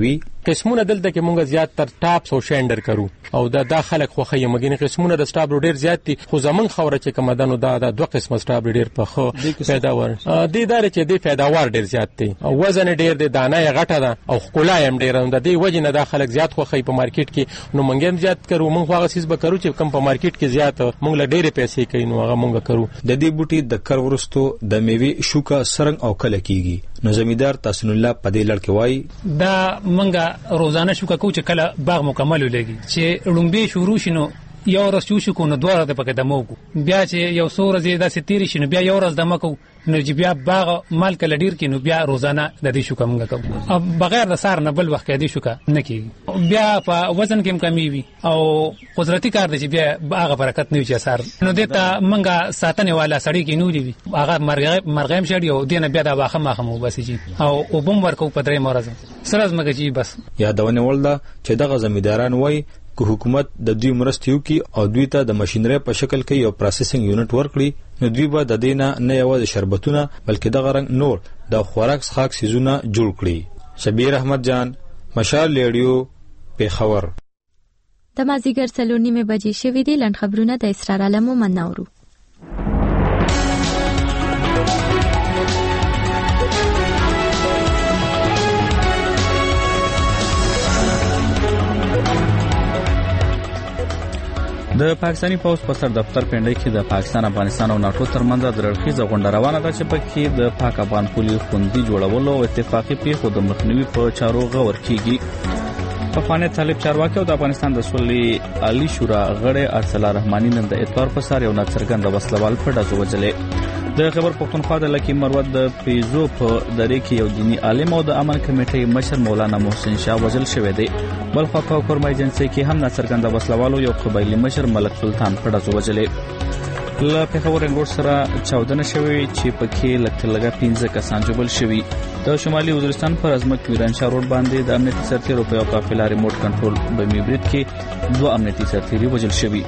قسمونه دلته کې مونږ زیات تر ټاپس او شینډر کرو او دا د خلک خو خې مګینه قسمونه د سټابلو ډیر زیات دي خو زمون خوره چې کوم دنو دا د دوه قسمه سټابلو ډیر په خو پیداوار دي دار چې دی پیداوار ډیر زیات دي او وزن ډیر دی دانه یې غټه ده او خلا هم ډیر ده دی وجه نه د خلک زیات خو خې په مارکیټ کې نو مونږ هم زیات کرو مونږ هغه سیس به کرو چې کم په مارکیټ کې زیات مونږ له ډیره پیسې کوي نو هغه مونږ کرو د دې بوټي د کر ورستو د میوه شوکا سرنګ او کله کیږي نو زمیدار تحسین الله پدې لړ کې وای دا مونږه روزانه شوکا کو چې کله باغ مکمل ولګي چې لومبي شروع شنو یو ورځ چې شو کو نو دوه ورځې پکې دمو کو بیا چې یو څو ورځې دا ستیری شنو بیا یو ورځ دمو کو نو چې بیا باغ مال کله ډیر کې نو بیا روزانه د دې شوکا مونږه کوو بغیر د سار نه بل وخت کې دې شوکا نه کیږي بیا په وزن کې کمی وي او قدرتي کار دی چې بیا هغه برکت نه وي چې سار نو دته مونږه ساتنه والا سړی کې نو دی هغه مرغ مرغم شړی او دینه بیا دا واخه ماخه مو بس چې او وبم ورکو په درې مورزه سره زمګه چې بس یادونه ولدا چې دغه زمیداران وای که حکومت د دوی مرستیو کی او دوی ته د ماشينري په شکل کې یو پروسیسینګ یونټ ورکړي نو دوی به د دینه نه یوازې شربتونه بلکې د غرنګ نور د خوراک څخه سيزونه جوړ کړي شبیر احمد جان مشال ریډیو پیښور د مازیګر څلور نیمه بجې شوې دي لند خبرونه د اسرار عالم منورو د پاکستانی پوز په سر دفتر پنډای کې د پاکستان افغانستان او ناتو ترمنځ د رړخیزه غونډه روانه ده چې پکې د پاک افغان پولي خوندي جوړولو او اتفاقی پیښو د مخنیوي په چارو غور کیږي په فانه طالب چارواکي او د افغانستان د سولې عالی شورا غړي ارسلا رحماني نن د اتوار په سر یو ناڅرګند وسلوال په ډزو وجلې د خبر پښتونخوا د لکی مروت د پیزو په درې کې یو دینی عالم او د امن کمیټې مشر مولانا محسن شاه وجل شوی دی بل خو په کورمای ایجنسی کې هم ناڅرګند وسلوالو یو قبایلی مشر ملک سلطان په ډزو وجلې له پیښور انګور سره چاودنه شوی چې پکې لکه لګا پنځه کسان جوړل شوی د شمالي وزیرستان پر ازمک ویرانشاه روډ باندې د امنیتي سرتیرو په یو قافله ریموټ کنټرول بمی برید کې دوه امنیتي سرتیري وجل شوی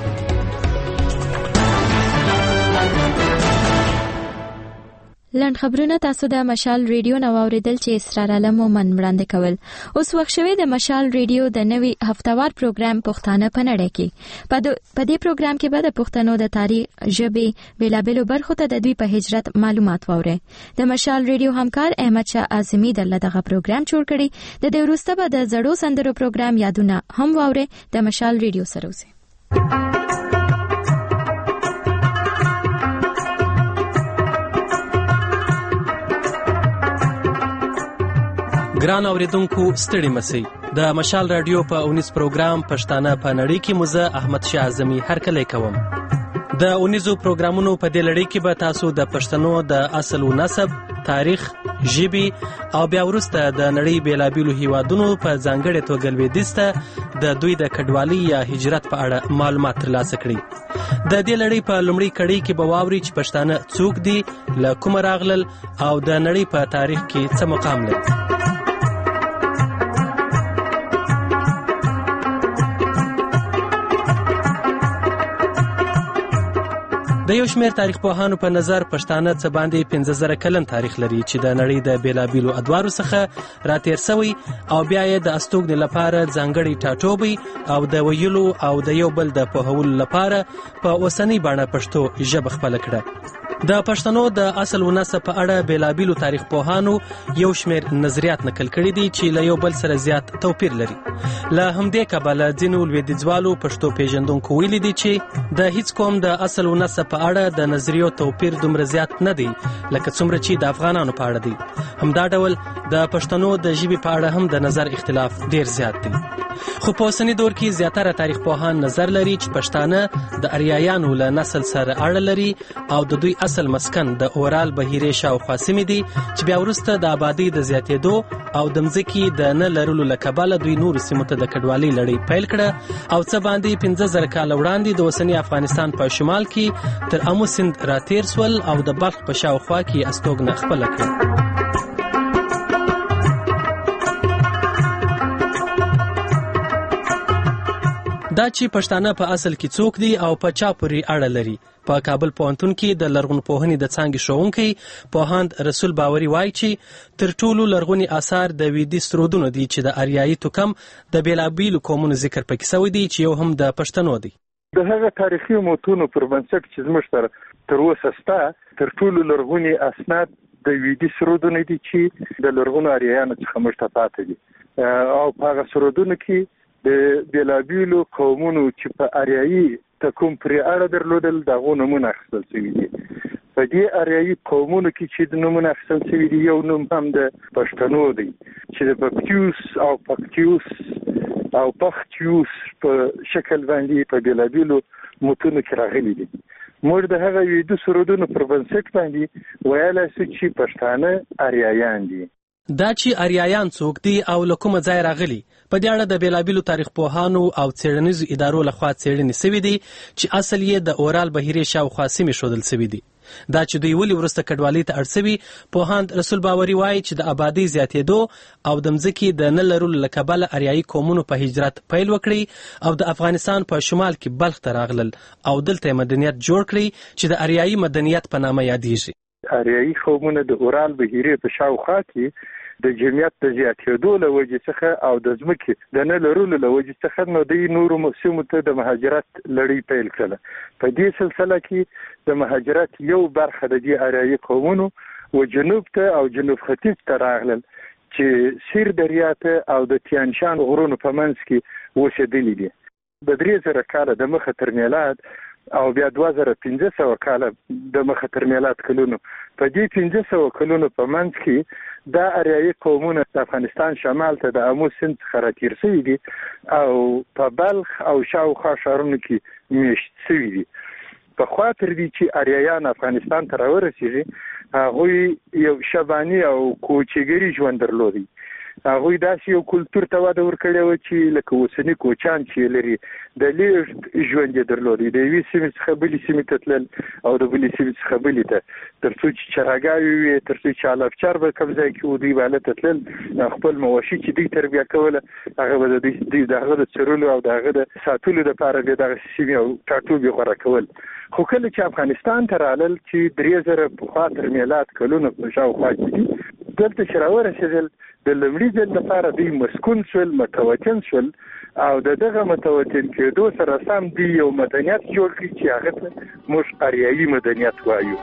لند خبرونه تاسو د مشال ریډیو نو اوریدل چې اسرار عالم من وړاندې کول اوس وخت شوی د مشال ریډیو د نوي هفتوار پروګرام پښتانه په نړۍ کې په دې پروګرام کې به د پښتنو د تاریخ ژبې بیلابلو برخو ته د دوی په هجرت معلومات واوري د مشال ریډیو همکار احمد شاه اعظمي دلته دغه پروګرام جوړ کړي د دې وروسته به د زړو سندرو پروګرام یادونه هم واوري د مشال ریډیو سره اوسئ ګران اوریدونکو ستړي مسئ د مشال رادیو په اونیز پروګرام پښتانه په نړۍ کې مزه احمد شاه اعظمي هرکلی کوم د اونیزو پروګرامونو په دې لړۍ کې به تاسو د پښتنو د اصل او نسب تاریخ ژبې او بیا وروسته د نړۍ بیلابیلو هیوادونو په ځانګړې توګه لویدیځ ته د دوی د کډوالۍ یا هجرت په اړه معلومات ترلاسه کړي د دې لړۍ په لومړۍ کړۍ کې به واوري چې پښتانه څوک دي له کومه راغلل او د نړۍ په تاریخ کې څه مقام لري د یو شمېر تاریخ پوهانو په نظر پښتانه څه باندې پنځه زره کلن تاریخ لري چې د نړۍ د بیلابیلو ادوارو څخه راتېر سوی او بیا یې د استوګنې لپاره ځانګړی ټاټوبی او د ویلو او د یو بل د پوهولو لپاره په اوسنۍ بڼه پښتو ژبه خپله کړه د پښتنو د اصل و نسب په اړه بیلابیلو تاریخ پوهانو یو شمېر نظریات نقل کړي دي چې له یو بل سره زیات توپیر لري له همدې کبله ځینو لویدیځوالو پښتو پیژندونکو ویلي دي چې د هیڅ قوم د اصل و نسب په اړه د نظریو توپیر دومره زیات نه دی لکه څومره چې د افغانانو په اړه دی همدا ډول د پښتنو د ژبې په اړه هم د نظر اختلاف ډیر زیات دی خو په اوسني دور کې زیاتره تاریخ پوهان نظر لري چې پښتانه د اریایانو له نسل سره اړه لري او د دوی اصل مسکن د اورال بهیرې شاوخوا سیمې دي چې بیا وروسته د آبادۍ د زیاتېدو او د مځکې د نه لرلو له کبله دوی نورو سیمو ته د کډوالۍ لړۍ پیل کړه او څه باندې پنځه زره کاله وړاندې د اوسني افغانستان په شمال کې تر امو سیند راتېر سول او د بلخ په شاوخوا کې استوګنه خپله کړه دا چې پښتانه په اصل کې څوک دي او په چا پورې اړه لري. په کابل پوهنتون کې د لرغونپوهنې د څانګې ښوونکی پوهاند رسول باوري وایي چې تر ټولو لرغوني آثار د ویدي سرودونو دي چې د اریایي توکم د بېلابېلو قومونو ذکر پکې سوی دی چې یو هم د پښتنو دی. د هغه تاریخي متونو پر بنسټ چې زموږ سره تر اوسه شته تر ټولو لرغوني اسناد د ویدي سرودونو دي چې د لرغونو اریایانو څخه موږ ته پاتې دي او په هغه سرودونو کې د بېلابېلو قومونو چې په اریایي تکوم پرې اړه درلودل دغو نومونه اخیستل شوي دي. په دې اریایي قومونو کې چې د نومونه اخیستل شوي دي یو نوم هم د پښتنو دی چې د بکتیوس او پکتیوس او پختیوس په شکل باندې په بېلابېلو متونو کې راغلي دي. موږ د هغه ویدو سرودونو پر بنسټ باندې ویلی شو چې پښتانه اریایان دي. دا چې اریایان څوک دي او له کومه ځای راغلي په دې اړه د بېلابېلو تاریخ پوهانو او څېړنیزو ادارو لخوا څېړنې سوي دي چې اصل یې د اورال بهیرې شاوخوا سیمې ښودل سوي دي. دا چې دوی ولې وروسته کډوالۍ ته اړ سوي پوهاند رسول باوري وایي چې د آبادۍ زیاتېدو او د مځکې د نه لرلو له کبله اریایي قومونو په هجرت پیل وکړي او د افغانستان په شمال کې بلخ ته راغلل او دلته یې مدنیت جوړ کړي چې د اریایي مدنیت په نامه یادېږي. اریایي قومونه د اورال بهیرې په شاوخوا کې د جمعیت د زیاتېدو له وجې څخه او د ځمکې د نه لرلو له وجې څخه نو دوی نورو سیمو ته د مهاجرت لړۍ پیل کړله. په دې سلسله کې د مهاجرت یو برخه د دې اریایي قومونو و جنوب ته او جنوب ختیځ ته راغلل چې سیر دریا ته او د تیانشان غرونو په منځ کې اوسېدلي دي. د درې زره کاله د مخه تر میلاد او بیا دوه زره پنځه سوه کاله د مخه تر میلاد کلونو په دې پنځه سوه کلونو په منځ کې دا اریایي قومونه د افغانستان شمال ته د امو سیند څخه راتېر شوي دي او په بلخ او شاوخوا ښارونو کې میشت شوي دي. پخوا تر دې چې اریایان افغانستان ته راورسېږي هغوی یو شباني او کوچګري ژوند درلودی. هغوی داسې یو کلتور ته وده ورکړې وه چې لکه اوسني کوچیان چې لري د لېږد ژوند یې درلودی. د یوې سیمې څخه بلې سیمې ته تلل او د بلې سیمې څخه بلې ته تر څو چې چراګاوې وې تر څو چې علافچار به کوم ځای کې و دوی به هلته تلل خپل مواشي چې دوی تربیه کوله هغه به د دوی د هغه د څرلو او د هغه د ساتلو دپاره بیا دغه سیمې او ټاټوبې غوره کول. خو کله چې افغانستان ته رالل چې درې زره پخوا تر میلاد کلونه په شاوخوا کې دي دلته چې راورسېدل د لومړي ځل لپاره دوی مسکون شول متوطن شول او د دغه متوطن کېدو سره سم دوی یو مدنیت جوړ کړي چې هغه ته موږ اریایي مدنیت وایو.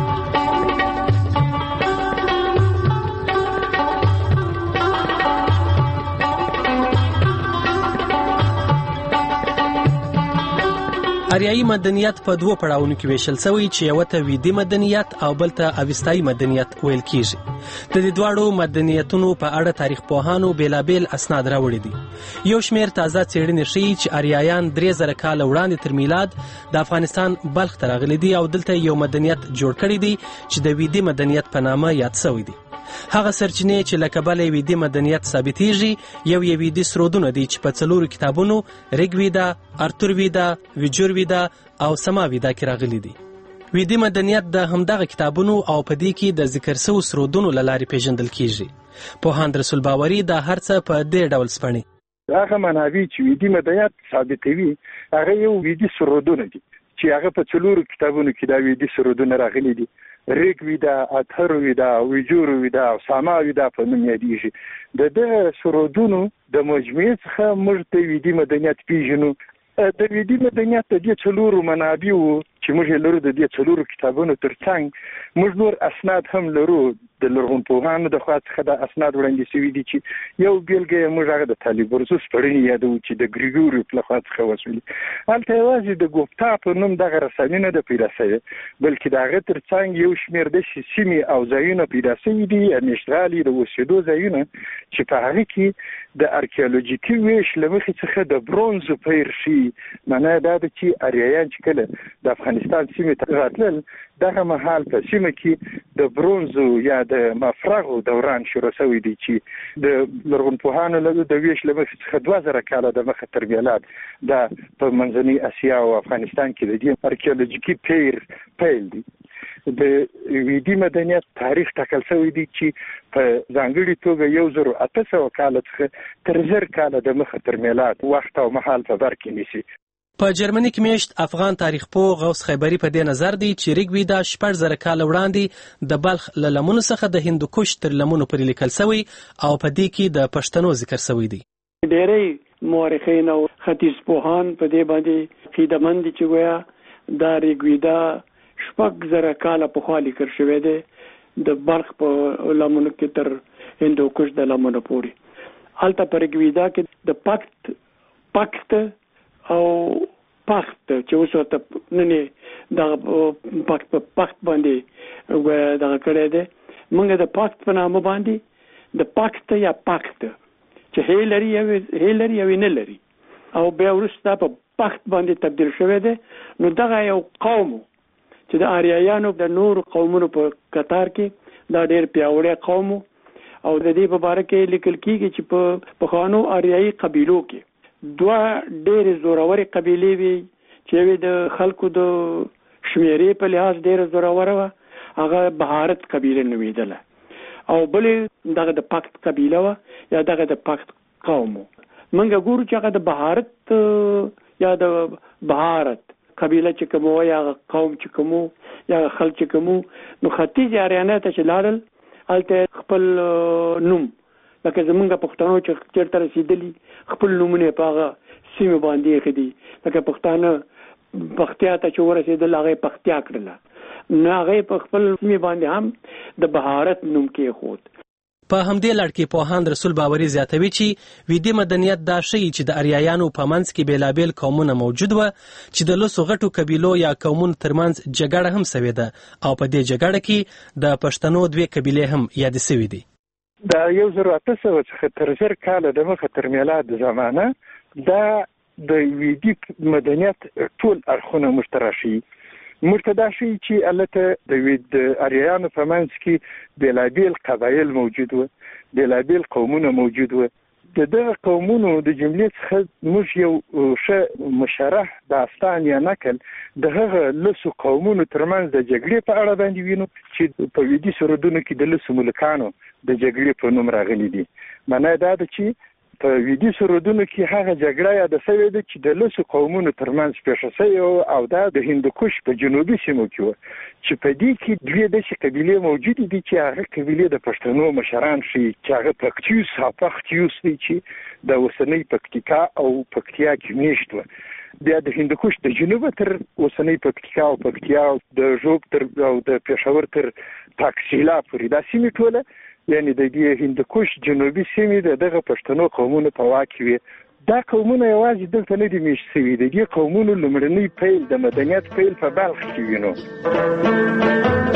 اریایي مدنیت په دوه پړاوونو کې ویشل شوی چې یو ته ویدي مدنیت او بل ته اوستایي مدنیت ویل کیږي. د دې دواړو مدنیتونو په اړه تاریخ پوهانو بیلابیل اسناد راوړي دي. یو شمېر تازه څېړنې ښیي چې اریایان درې زره کاله وړاندې تر میلاد د افغانستان بلخ ته راغلي دي او دلته یو مدنیت جوړ کړی دی چې د ویدي مدنیت په نامه یاد شوی دی. هغه سرچینې چې له کبله یې ویدي مدنیت ثابتېږي یو یې ویدي سرودونه دي چې په څلورو کتابونو ریګ ویدا، ارتور ویدا، ویجور ویدا او سما ویدا کې راغلي دي. ویدي مدنیت د همدغه کتابونو او په دې کې د ذکر شوو سرودونو له لارې پیژندل کیږي. پوهاند رسول باوري دا هر څه په دې ډول سپړي. هغه منابع چې ویدي مدنیت ثابتوي هغه یو ویدي سرودونه دي چې هغه په څلورو کتابونو کې دا ویدي سرودونه راغلي دي. ریګ ویدا، اتر ویدا، ویجور ویدا او سما ویدا په نوم یادېږي. د دغه سرودونو د مجموعې څخه موږ د ویدي مدنیت پیژنو. د ویدي مدنیت د دې څلورو منابعو چې موږ یې لرو د دې څلورو کتابونو تر څنګ موږ نور اسناد هم لرو. د لرغونپوهانو د خوا څخه د اسناد وړاندې شوي دي چې یو بېلګه یې موږ هغه د طالبورزوس پړنې یادوو چې د ګریګوري له خوا څخه وسولي. هلته یوازې د ګوپتا په نوم دغه رسامي نه ده پیدا شوې بلکې د هغه تر څنګ یو شمېر داسې سیمې او ځایونه پیدا شوي دي اشغالي د اوسېدو ځایونه چې په هغه کې د ارکیالوجیکي ویش له مخې څخه د برونزو پیر شي. معنی دا ده چې اریایان چې کله د افغانستان سیمې ته راتلل دغه مهال په سیمه کې د برونزو یا د مفرغو دوران شروع شوی دی چې د لرغونپوهانو له د ویش له مخې څخه دوه زره کاله د مخه تر میلاد دا په منځنۍ اسیا او افغانستان کې د دې ارکیالوجیکي پیر پیل دی. د ویدي مدنیت تاریخ ټاکل شوی دی چې په ځانګړي توګه یو زر اته سوه کال څخه تر زر کال د مخه تر میلاد وخت او مهال په بر کې نیسي. په جرمني کې میشت افغان تاریخ پوه غوث خیبری په دې نظر دی چې ریګویدا شپږ زره کاله وړاندې د بلخ له لمنو څخه د هندوکش تر لمنو پورې لیکل شوی او په دې کې د پښتنو ذکر شوی دی. ډېری مورخین او ختیځ پوهان په دې باندې عقیده‌مند دي چې گویا دا ریګویدا شپږ زره کاله پخوا لیکل شوی دی د بلخ په لمنو کې تر هندوکش د لمنو پورې. هلته په ریګویدا کې د پکت پکت او پخت چې اوس ورته نن دا پخت په پخت باندې دا کړی دی. موږ د پخت په نامه باندې د پخت یا پخت چې هیلری یا هیلری یا نه لري او بیا ورسته په پخت باندې تبدیل شوی دی. نو دغه یو قوم چې د آریایانو د نور قومونو په قطار کې دا ډېر پیاوړی قوم او د دې په اړه کې لیکل کیږي چې په پخوانو آریایي قبیلو کې دوه ډېرې زورورې قبیلې وي چې د خلکو د شمیرې په لحاظ ډېره زوروره وه. هغه بهارت قبیله نومیدله او بلې دغه د پکت قبیله وه یا دغه د پکت قوم و. موږ ګورو چې هغه د بهارت یا د بهارت قبیله چې کوم وه یا قوم چې کوم یا خلک چې کوم نو ختیځ آریانا ته چې لاړل هلته خپل نوم لکه زمونږ پښتنو چې چېرته رسېدلي خپل نومونه په هغه سیمې باندې ایښي دي. لکه پښتانه پختیا ته چې ورسېدل هغه یې پختیا کړله نو هغه یې په خپل سیمې باندې هم د بهارت نوم کېښود. په همدې لړ کې پوهاند رسول باوري زیاتوي چې ویدي مدنیت دا ښیي چې د اریایانو په منځ کې بېلابېل قومونه موجود وه چې د لسو غټو قبیلو یا قومونو ترمنځ جګړه هم سوې ده او په دې جګړه کې د پښتنو دوې قبیلې هم یادې سوي دي. دا یو زر اته سوه څخه تر زر کاله د مخه تر میلاد زمانه دا د ویدي مدنیت ټول اړخونه موږ ته راشي. موږ ته دا ښیي چې هلته د وید اریایانو په منځ کې بېلابېل قبایل موجود وه، بېلابېل قومونه موجود وه. د دغه قومونو د جملې څخه موږ یو ښه مشرح داستان یا نقل د هغه لسو قومونو ترمنځ د جګړې په اړه باندې وینو چې په ویدي سرودونو کې د لسو ملکانو د جګړې په نوم راغلي دي. معنا دا ده چې په ویدي سرودونو کې هغه جګړه یاده شوې ده چې د لسو قومونو ترمنځ پیښه شوې او دا د هندوکش په جنوبي سیمو کې وه چې په دې کې دوې داسې قبیلې موجودې دي چې هغه قبیلې د پښتنو مشران ښیي چې هغه پکتیوس او پختیوس دی چې د اوسنۍ پکتیکا او پکتیا کې میشت وه. بیا د هندوکش د جنوبه تر اوسنۍ پکتیکا او پکتیا د ژوب تر او د پېښور تر تاکسیلا پورې دا سیمې ټوله یعنی د دې هندوکش جنوبي سیمې د دغه پښتنو قومونو په واک کې وي. دا قومونه یوازې دلته نه دي میشت شوي، د دې قومونو لومړنی پیل د مدنیت پیل په بلخ کې وینو.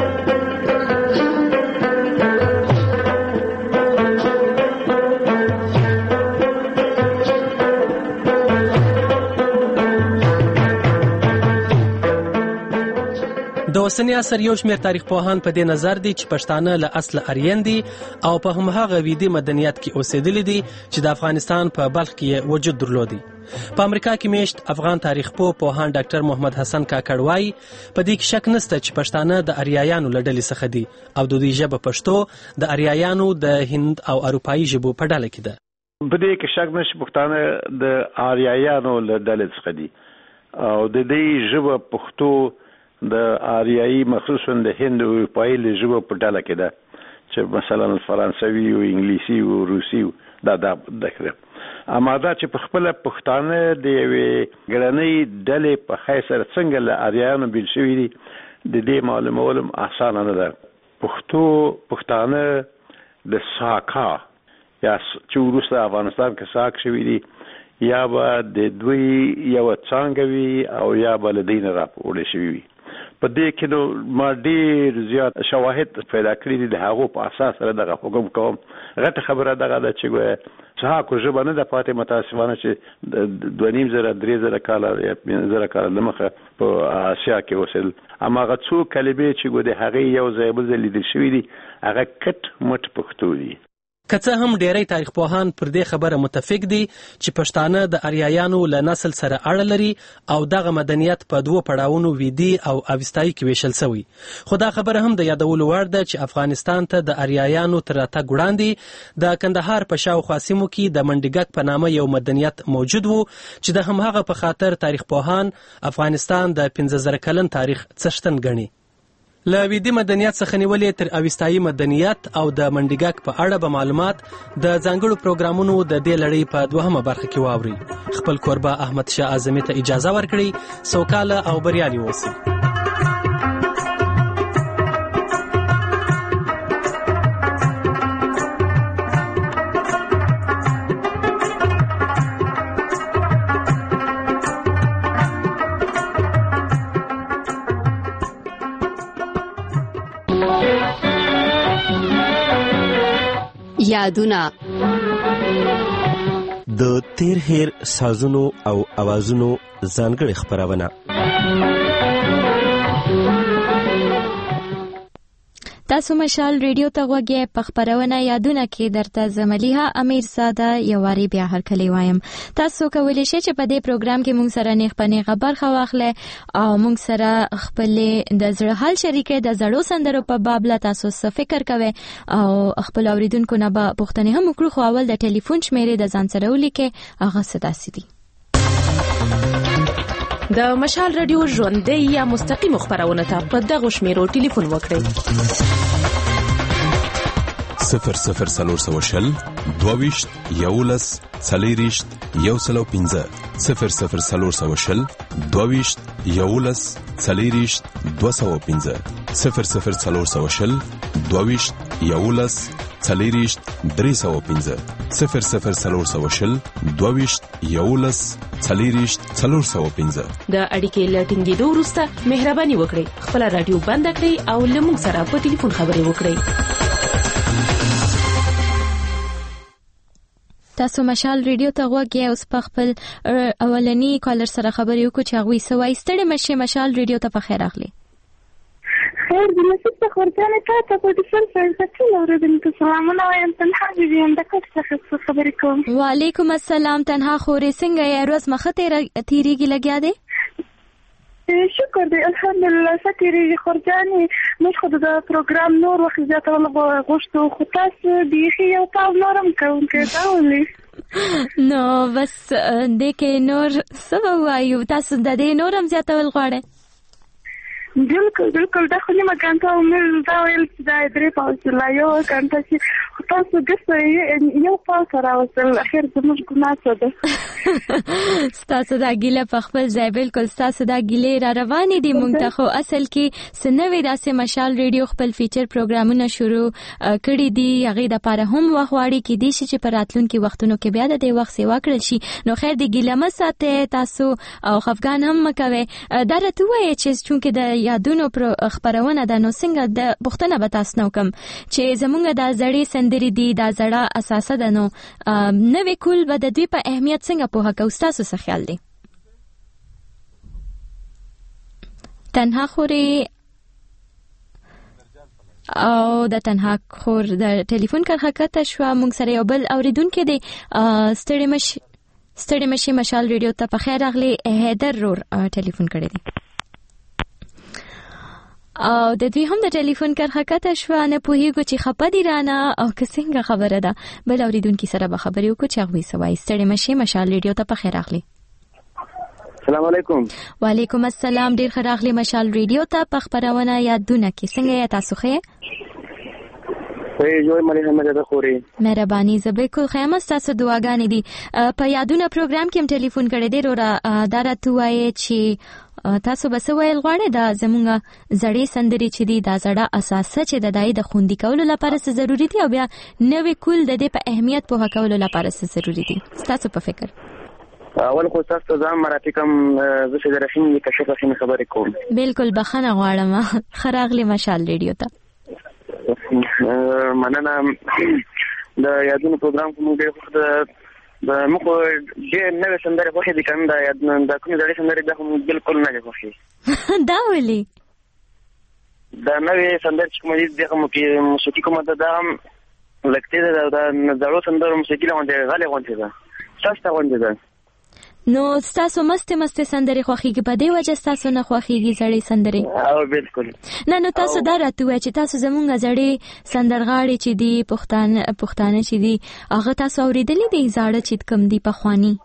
د اوسني عصر یو شمېر تاریخ پوهان په دې نظر دي چې پښتانه له اصله آرین دي او په هماغه ویدي مدنیت کې اوسېدلي دي چې د افغانستان په بلخ کې وجود درلودي. په امریکا کې میشت افغان تاریخ پوه پوهان ډاکټر محمد حسن کاکړ وایي په دې کې شک نشته چې پښتانه د اریایانو له ډلې څخه دي او د دوی ژبه پښتو د اریایانو د هند او اروپایي ژبو په ډله کې ده. په دې کې شک نشته پښتانه د اریایانو له ډلې څخه دي او د دې ژبه پښتو د آریایي مخصوصا د هند او اروپایي ژبو په ډله کې ده چې مثلا فرانسوي او انګلیسي او روسي دا دا دغه اما دا چې په خپل پښتانه د یوې ګړنۍ ډلې په حیث سره څنګه له آریایانو بیل شوي دي د دې معلومول اسانه نه ده. پښتو پښتانه د ساکا یا چې وروسته افغانستان کې ساک شوي دي یا به د دوی یو څانګه وي او یا به له دې نه راپورې شوي وي. په دې کې نو ما ډېر زیات شواهد پیدا کړي دي د هغو په اساس سره دغه حکم کوم. غټه خبره دغه ده چې ګویا څهاکو ژبه نه ده پاتې متاسفانه چې دوه نیم زره درې زره کاله یا پنځه زره کاله دمخه په اسیا کې اوسېدل اما هغه څو کلمې چې ګویا د هغې یو ځای بل ځای لیدل شوي دي هغه کټ مټ پښتو دي. که څه هم ډیری تاریخ پوهان پر دې خبره متفق دي چې پښتانه د اریایانو له نسل سره اړه لري او دغه مدنیت په دوه پړاوونو ویدي او اوستایي کې ویشل شوی. خو دا خبره هم د یادولو وړ ده چې افغانستان ته د اریایانو تر راتګ وړاندې د کندهار په شاوخوا سیمو کې د منډیګک په نامه یو مدنیت موجود وو چې د همهغه په خاطر تاریخ پوهان افغانستان د پنځه زره کلن تاریخ څښتن ګڼي. له ویدي مدنیت څخه نیولې تر اوستایي مدنیت او د منډیګک په اړه به معلومات د ځانګړو پروګرامونو د دې لړۍ په دوهمه برخه کې واوري. خپل کوربه احمد شاه اعظمي ته اجازه ورکړئ. سوکاله او بریالي اوسئ. یادونه د تیر هیر سازونو او اوازونو ځانګړې خپرونه. تاسو مشال ریډیو ته غوږی په خپرونه یادونه کې درته زملیها امیر ساده یو واری بیا هر کلی وایم. تاسو کولی شئ چې په دې پروګرام کې مونږ سره نیغ په نیغه برخه واخلئ او مونږ سره خپلې د زړه حال شریکئ. د زړو سندرو په باب له تاسو څه فکر کوئ او خپل اوریدونکو نه به پوښتنې هم وکړو. خو اول د ټلیفون شمیرې د ځان سره ولیکئ. هغه څه داسې دي. د مشال رادیو ژوندۍ یا مستقیم خبرونه ته په دغه شمیرو ټلیفون وکړئ. صفر صفر سلور سو شل دوویشت یولس څلېرویشت یو سل او پنځه صفر صفر سلور سو شل دوویشت یولس څلېرویشت دوه سوه پنځه صفر صفر سلور سو شل دوویشت یولس څلېرویشت درې سوه پنځه صفر صفر سلور سو شل دوویشت یولس څلېرویشت څلور سوه پنځه. د اړیکې له ټینګېدو وروسته مهرباني وکړئ خپله راډیو بنده کړئ او له موږ سره په ټلیفون خبرې وکړئ. تاسو مشال ریډیو ته غوږی اوس په خپل اولنی کالر سره خبرې وکړو چې هغوی څه وایي. ستړې مشې مشال ریډیو ته په خیر راغلی. خیر د نصیب څخه ورځانې تا ته په ډیفر فرنسه ټول اورېدونکو سلامونه وایم. تنها بیبي یم د کټ څخه خبرې کوم. وعلیکم السلام. تنها خورې څنګه یې؟ روز مخه تیریږي لګیا دی؟ شکر دی الحمدلله ښه تیریږي خورجانې. موږ خو د پروګرام نور وخت زیاتول غوښتو خو تاسو بیخي یو تاو نورم کوونکی دا ولې نو بس دې کې نور څه به ووایو؟ تاسو د دې نور هم زیاتول غواړئ؟ بالکل بالکل دا خو نیمه ګنټه موږ دا ویل چې دا درې پاوزه لا یو ګنټه چې خو تاسو ګسته یو پاوزه راوستل اخر زموږ ګناه څه ده؟ ستاسو دا ګیله په خپل ځای بالکل ستاسو دا ګیلې را روانې دي. موږ ته خو اصل کې څه نوې داسې مشال ریډیو خپل فیچر پروګرامونه شروع کړي دي. هغې دپاره هم وخت غواړي کیدای شي چې په راتلونکي وختونو کې بیا د دې وخت سیوا کړل شي. نو خیر د ګیله مه ساتئ تاسو او خفګان هم مه کوئ. دا راته ووایئ چې چونکې د یادونو خپرونه ده نو څنګه د پوښتنه به تاسو نه وکړم چې زمونږ دا زړې سندرې دي دا زړه اساسه ده نو نوې کول به د دوی په اهمیت څنګه پوهه کوو؟ ستاسو څه خیال دی؟ تنها خورې او د تنها خور د ټلیفون کرښه کته شوه. موږ سره یو بل اوریدونکی دی. ستړې مشې ستړې مشې مشال ریډیو ته په خیر راغلی. حیدر رور ټلیفون کړی دی او د دوی هم د ټلیفون کرښه کته شوه. نه پوهېږو چې خفه دي رانه او که څنګه خبره ده. بل اورېدونکي سره به خبرې وکړو چې هغوی څه وایي. ستړې مشې مشال ریډیو ته په خیر راغلی. السلام علیکم. وعلیکم السلام. ډېر ښه راغلی مشال ریډیو ته په خپرونه یادونه کې. څنګه یې تاسو ښه یې؟ مهرباني. زه بالکل ښه یم. ستاسو دعاګانې دي. په یادونه پروګرام کې هم ټلیفون کړی دی. وروره دا راته ووایې چې تاسو به څه ویل غواړئ دا زموږ زړې سندرې چې دي دا زړه اساسه چې د دای د خوندي کولو لپاره څه ضروري دي او بیا نوې کول د دې په اهمیت پوهه کولو لپاره څه ضروري دي ستاسو په فکر؟ اول خو تاسو ځم مراتکم زه چې درشم کې کښه څه خبرې کوم. بالکل بخښنه غواړم. خراغلی مشال ریډیو ته. مننه. د یادونو پروګرام کوم ډېر خوښ ده. د موږ ډېر نوې سندرې خوښې دي که نه د یاد د کومې زړې سندرې دا خو بالکل نه دي خوښې. دا ولې؟ دا نوې سندرې چې کومه دي دغه موسیقي کومه ده دا هم لکته دا زړو سندرو موسیقي له غونډه غلې غونډه ده ساسته غونډه ده. نو تاسو مست مست سندري خوخيږي په دې وجه تاسو نه خوخيږي زړې سندري؟ او بالکل نه نو تاسو دا راته وایي چې تاسو زمونږ زړې سندرغاړي چې دي پښتانه پښتانه چې دي هغه تاسو اوریدلې دي زاړه چې کم دي پخوانی؟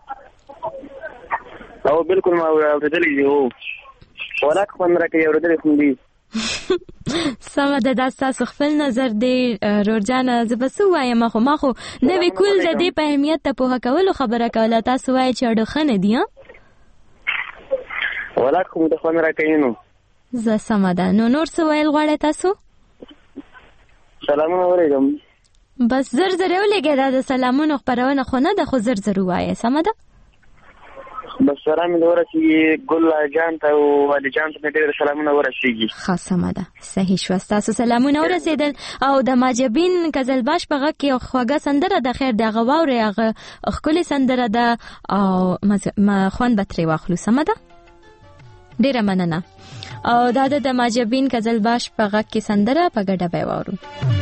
او بالکل ما اوریدلې دي او ولاک خوند راکې اوریدلې کوم دي. سمه ده دا تاسو خپل نظر دی رورجانه زه به څه وایم خو ما خو نوې کول د دې په اهمیت ته پوهه کولو خبره کوله تاسو وایئ چې اډوخه نه دي ولاک خو د خوند راکوي نو زه سمه ده نو نور څه ویل غواړئ تاسو؟ سلامونه اورېږم بس زر زر ولېږئ دا د سلامونو خپرونه خو نه ده خو زر زر ووایئ سمه ده؟ بس سلام دې ورسیږي ګل جان ته او والي جان ته ډېر سلامونه ورسیږي. ښه سمه ده صحیح شوه ستاسو سلامونه ورسېدل او د ماجبین قزلباش په غږ کې یو خوږه سندره ده خیر د هغه واورئ هغه ښکلې سندره ده او خوند به ترې واخلو سمه ده؟ ډېره مننه او دا د ماجبین قزلباش په غږ کې سندره په ګډه به یې واورو.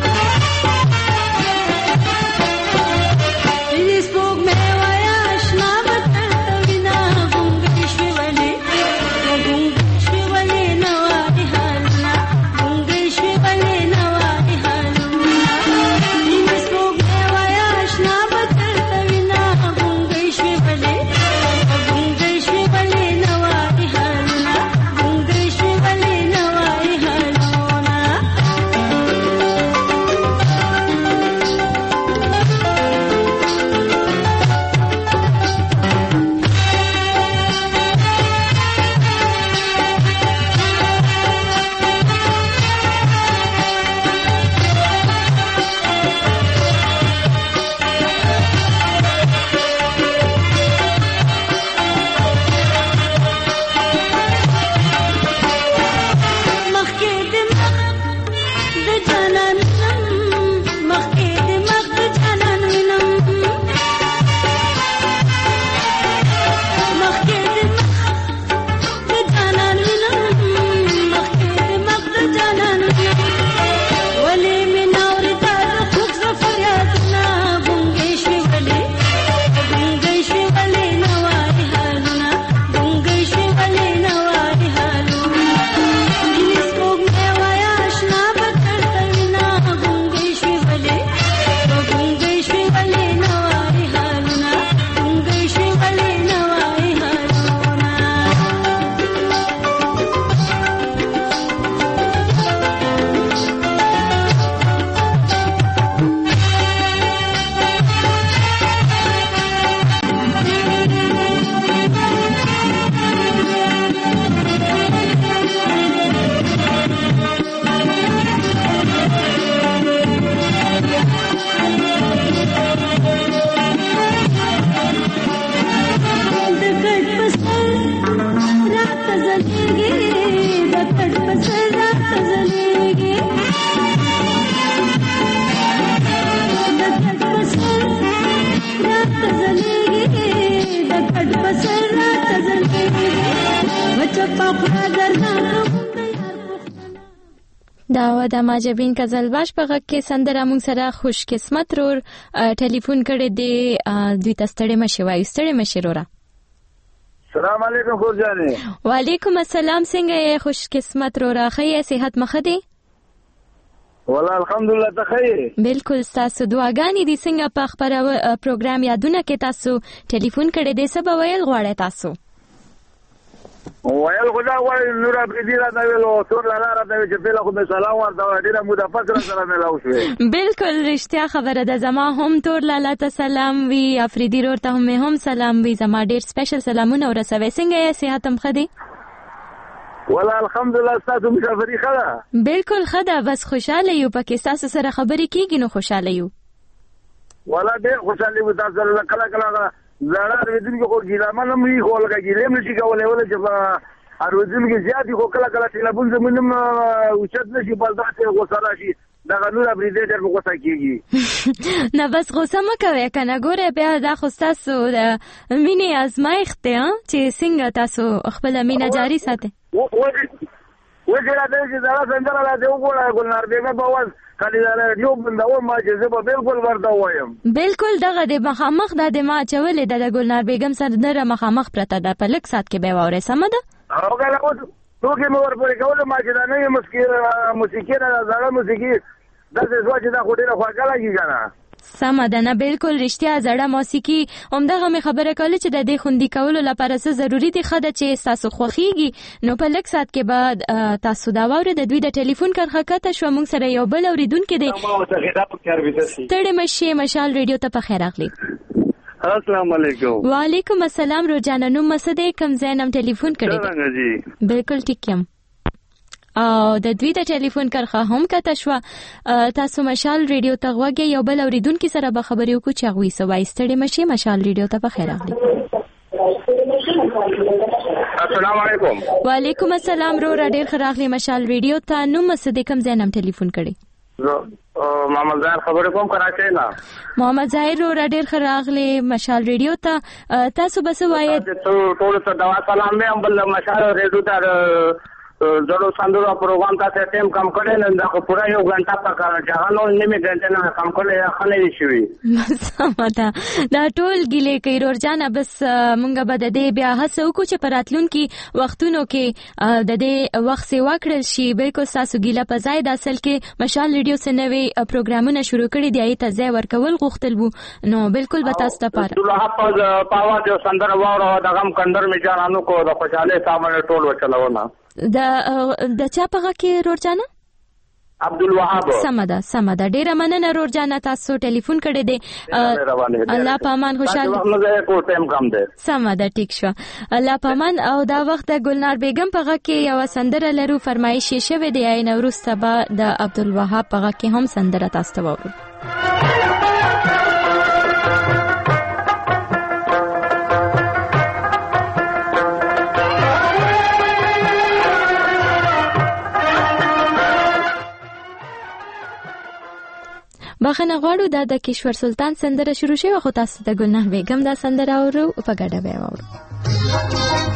دا د ماجبین قزلباش په غږ کې سندره مونږ سره خوش قسمت رور ټلیفون کړی دی دوی ته ستړی مشي وایو ستړی مشي رورا. السلام علیکم خورجانې. وعلیکم السلام څنګه یې خوش قسمت رورا ښه صحت مخه دی؟ والله الحمدلله ته ښه. بالکل تاسو دعاګانې دي څنګه په خبره پروګرام یادونه کې تاسو ټلیفون کړی دی څه به ویل غواړئ تاسو؟ ویل خو دا غواړي نور افریدي را نه ویلو ټول لاره ته چې پیله خو به سلام ورته ډېره موده پس را سره ملاو شوې. بالکل رښتیا خبره ده زما هم ټول لاله ته سلام وي افریدي رور ته هم هم سلام وي زما ډېر سپیشل سلامونه ورسوي. څنګه یې صحت هم ښه دی؟ والله الحمدلله ستاسو مسافري ښه ده؟ بالکل ښه ده بس خوشحاله یو پکې ستاسو سره خبرې کېږي نو خوشحاله یو. والله ډېر خوشحاله یو تاسو سره کله کله زړه ارویدونکو خو ګیلامه نه مې خو لکه ګیلې هم نشي کولی ولې چې په ارویدونکو زیات دي خو کله کله ټیلیفون زمونږ هم اوچت نه شي بل داسې غوسه راشي دغه نور اورېدی ډېر په غوسه کېږي. نه بس غوسه مه کوئ که نه ګورئ بیا دا خو ستاسو د مینې ازمایښت دی چې څنګه تاسو خپله مینه جاري ساتئ. و چې راته چې دا څنګه راته وګوره ګلنار بیګم په واز کله دا یو بنداو ما چې زه به بالکل ورته وایم بالکل دغه د مخامخ د ما چولې د ګلنار بیګم سره د مخامخ پرته د په لک سات کې به واره سم ده او کله اوس توګه مور پرې کول ما چې دا نه موسیقي موسیقي نه زړه موسیقي دا څه چې دا خوري نه خواږه لګي کنه سم ده نه بالکل رښتیا زړه موسیقي همدغه مې خبره کوله چې د دې خوندي کولو لپاره څه ضروری دي خدای چې تاسو خوخيږي نو په لک سات کې بعد تاسو دا وره د دوی د ټلیفون کرخه کته شو موږ سره یو بل اوریدونکو دی ستړي مشه مشال ریډیو ته په خیر اخلي السلام علیکم وعلیکم السلام روزانه نو مسده کم زینم ټلیفون کړی څنګه جی بالکل ټیک یم او د دوی د ټلیفون کرخه هم کته شو تاسو مشال ریډیو ته غوږی یو بل اوریدونکو سره به خبرې وکړو چې غوي سوای ستړي مشه مشال ریډیو ته په خیر اخلي السلام علیکم وعلیکم السلام رو ډیر خراغلی مشال ریډیو ته نو مسده کم زینم ټلیفون کړی محمد ظاهر خبرې کوم کراچۍ نه محمد ظاهر رو ډیر خراغلی مشال ریډیو ته تاسو بس وایي ټول ته دوا سلام مې بل مشال ریډیو ته زړو سندرو پروګرام تاسو ټیم کم کړی نه دا خو پورا یو غنټه پکاره ځانو نیمه غنټه نه کم کړی خلې شوی سماته دا ټول ګیلې کوي ورجانه بس مونږ به د دې بیا هڅه وکړو چې پراتلون کې وختونو کې د دې وخت سیوا کړل شي بالکل تاسو ګیله په ځای د اصل کې مشال ریډیو سنوي پروګرامونه شروع کړي دی ته ځای ورکول غوښتل وو نو بالکل به تاسو ته پاره الله په پاوا جو سندر واره د غم کندر می جانانو کو د خوشاله سامان ټول وچلونه د د چا پغه کې رورجانه عبدالوهاب سمدا سمدا ډیره مننه رورجانه تاسو ټلیفون کړی دی الله پامان خوشاله سمدا ټیک شو الله پامان او دا وخت د ګلنار بیگم پغه کې یو سندره لرو فرمایش شوه دی عین ورسته به د عبدالوهاب پغه کې هم سندره تاسو ته وورو بخنه غواړو دا د کشور سلطان سندره شروع شوه خو تاسو د ګلنار بیگم دا سندره اورو په ګډه به اورو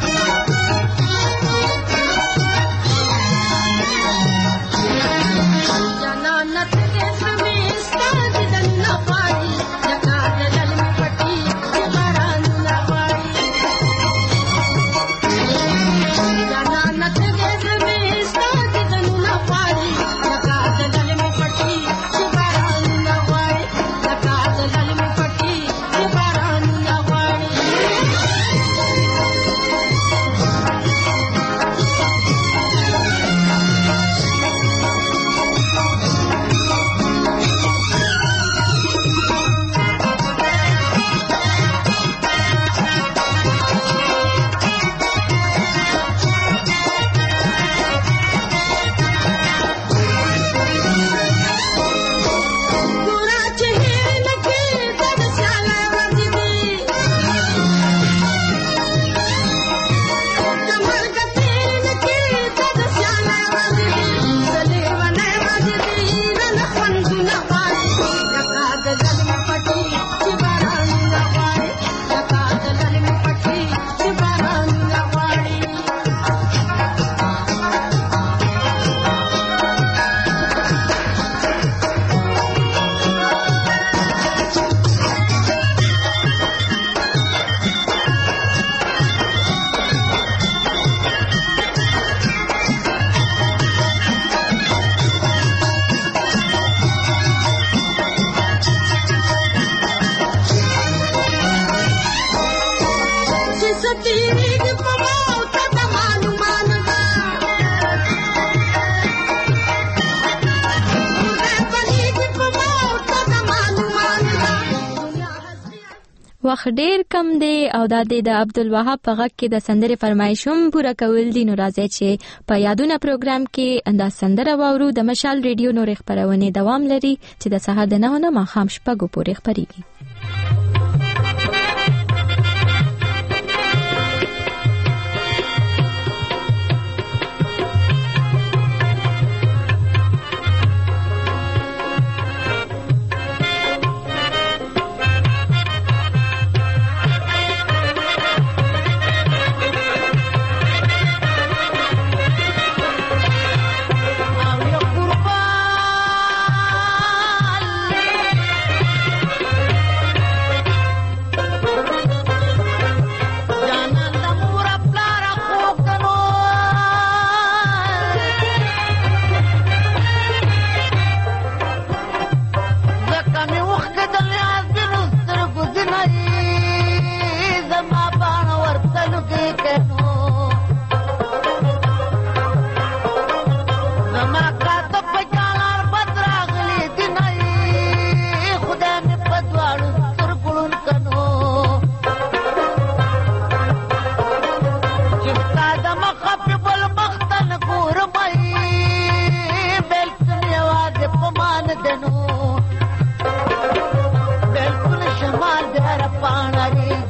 وخت ډیر کم دی او دا د عبدالوهاب په غږ کې د سندرې فرمایشوم پوره کول دي نو راځي چې په یادونه پروګرام کې دا سندره واورو د مشال ریډیو نور خبرونه دوام لري چې د سهار د نه نه ماخام شپږو پورې خبريږي در پانری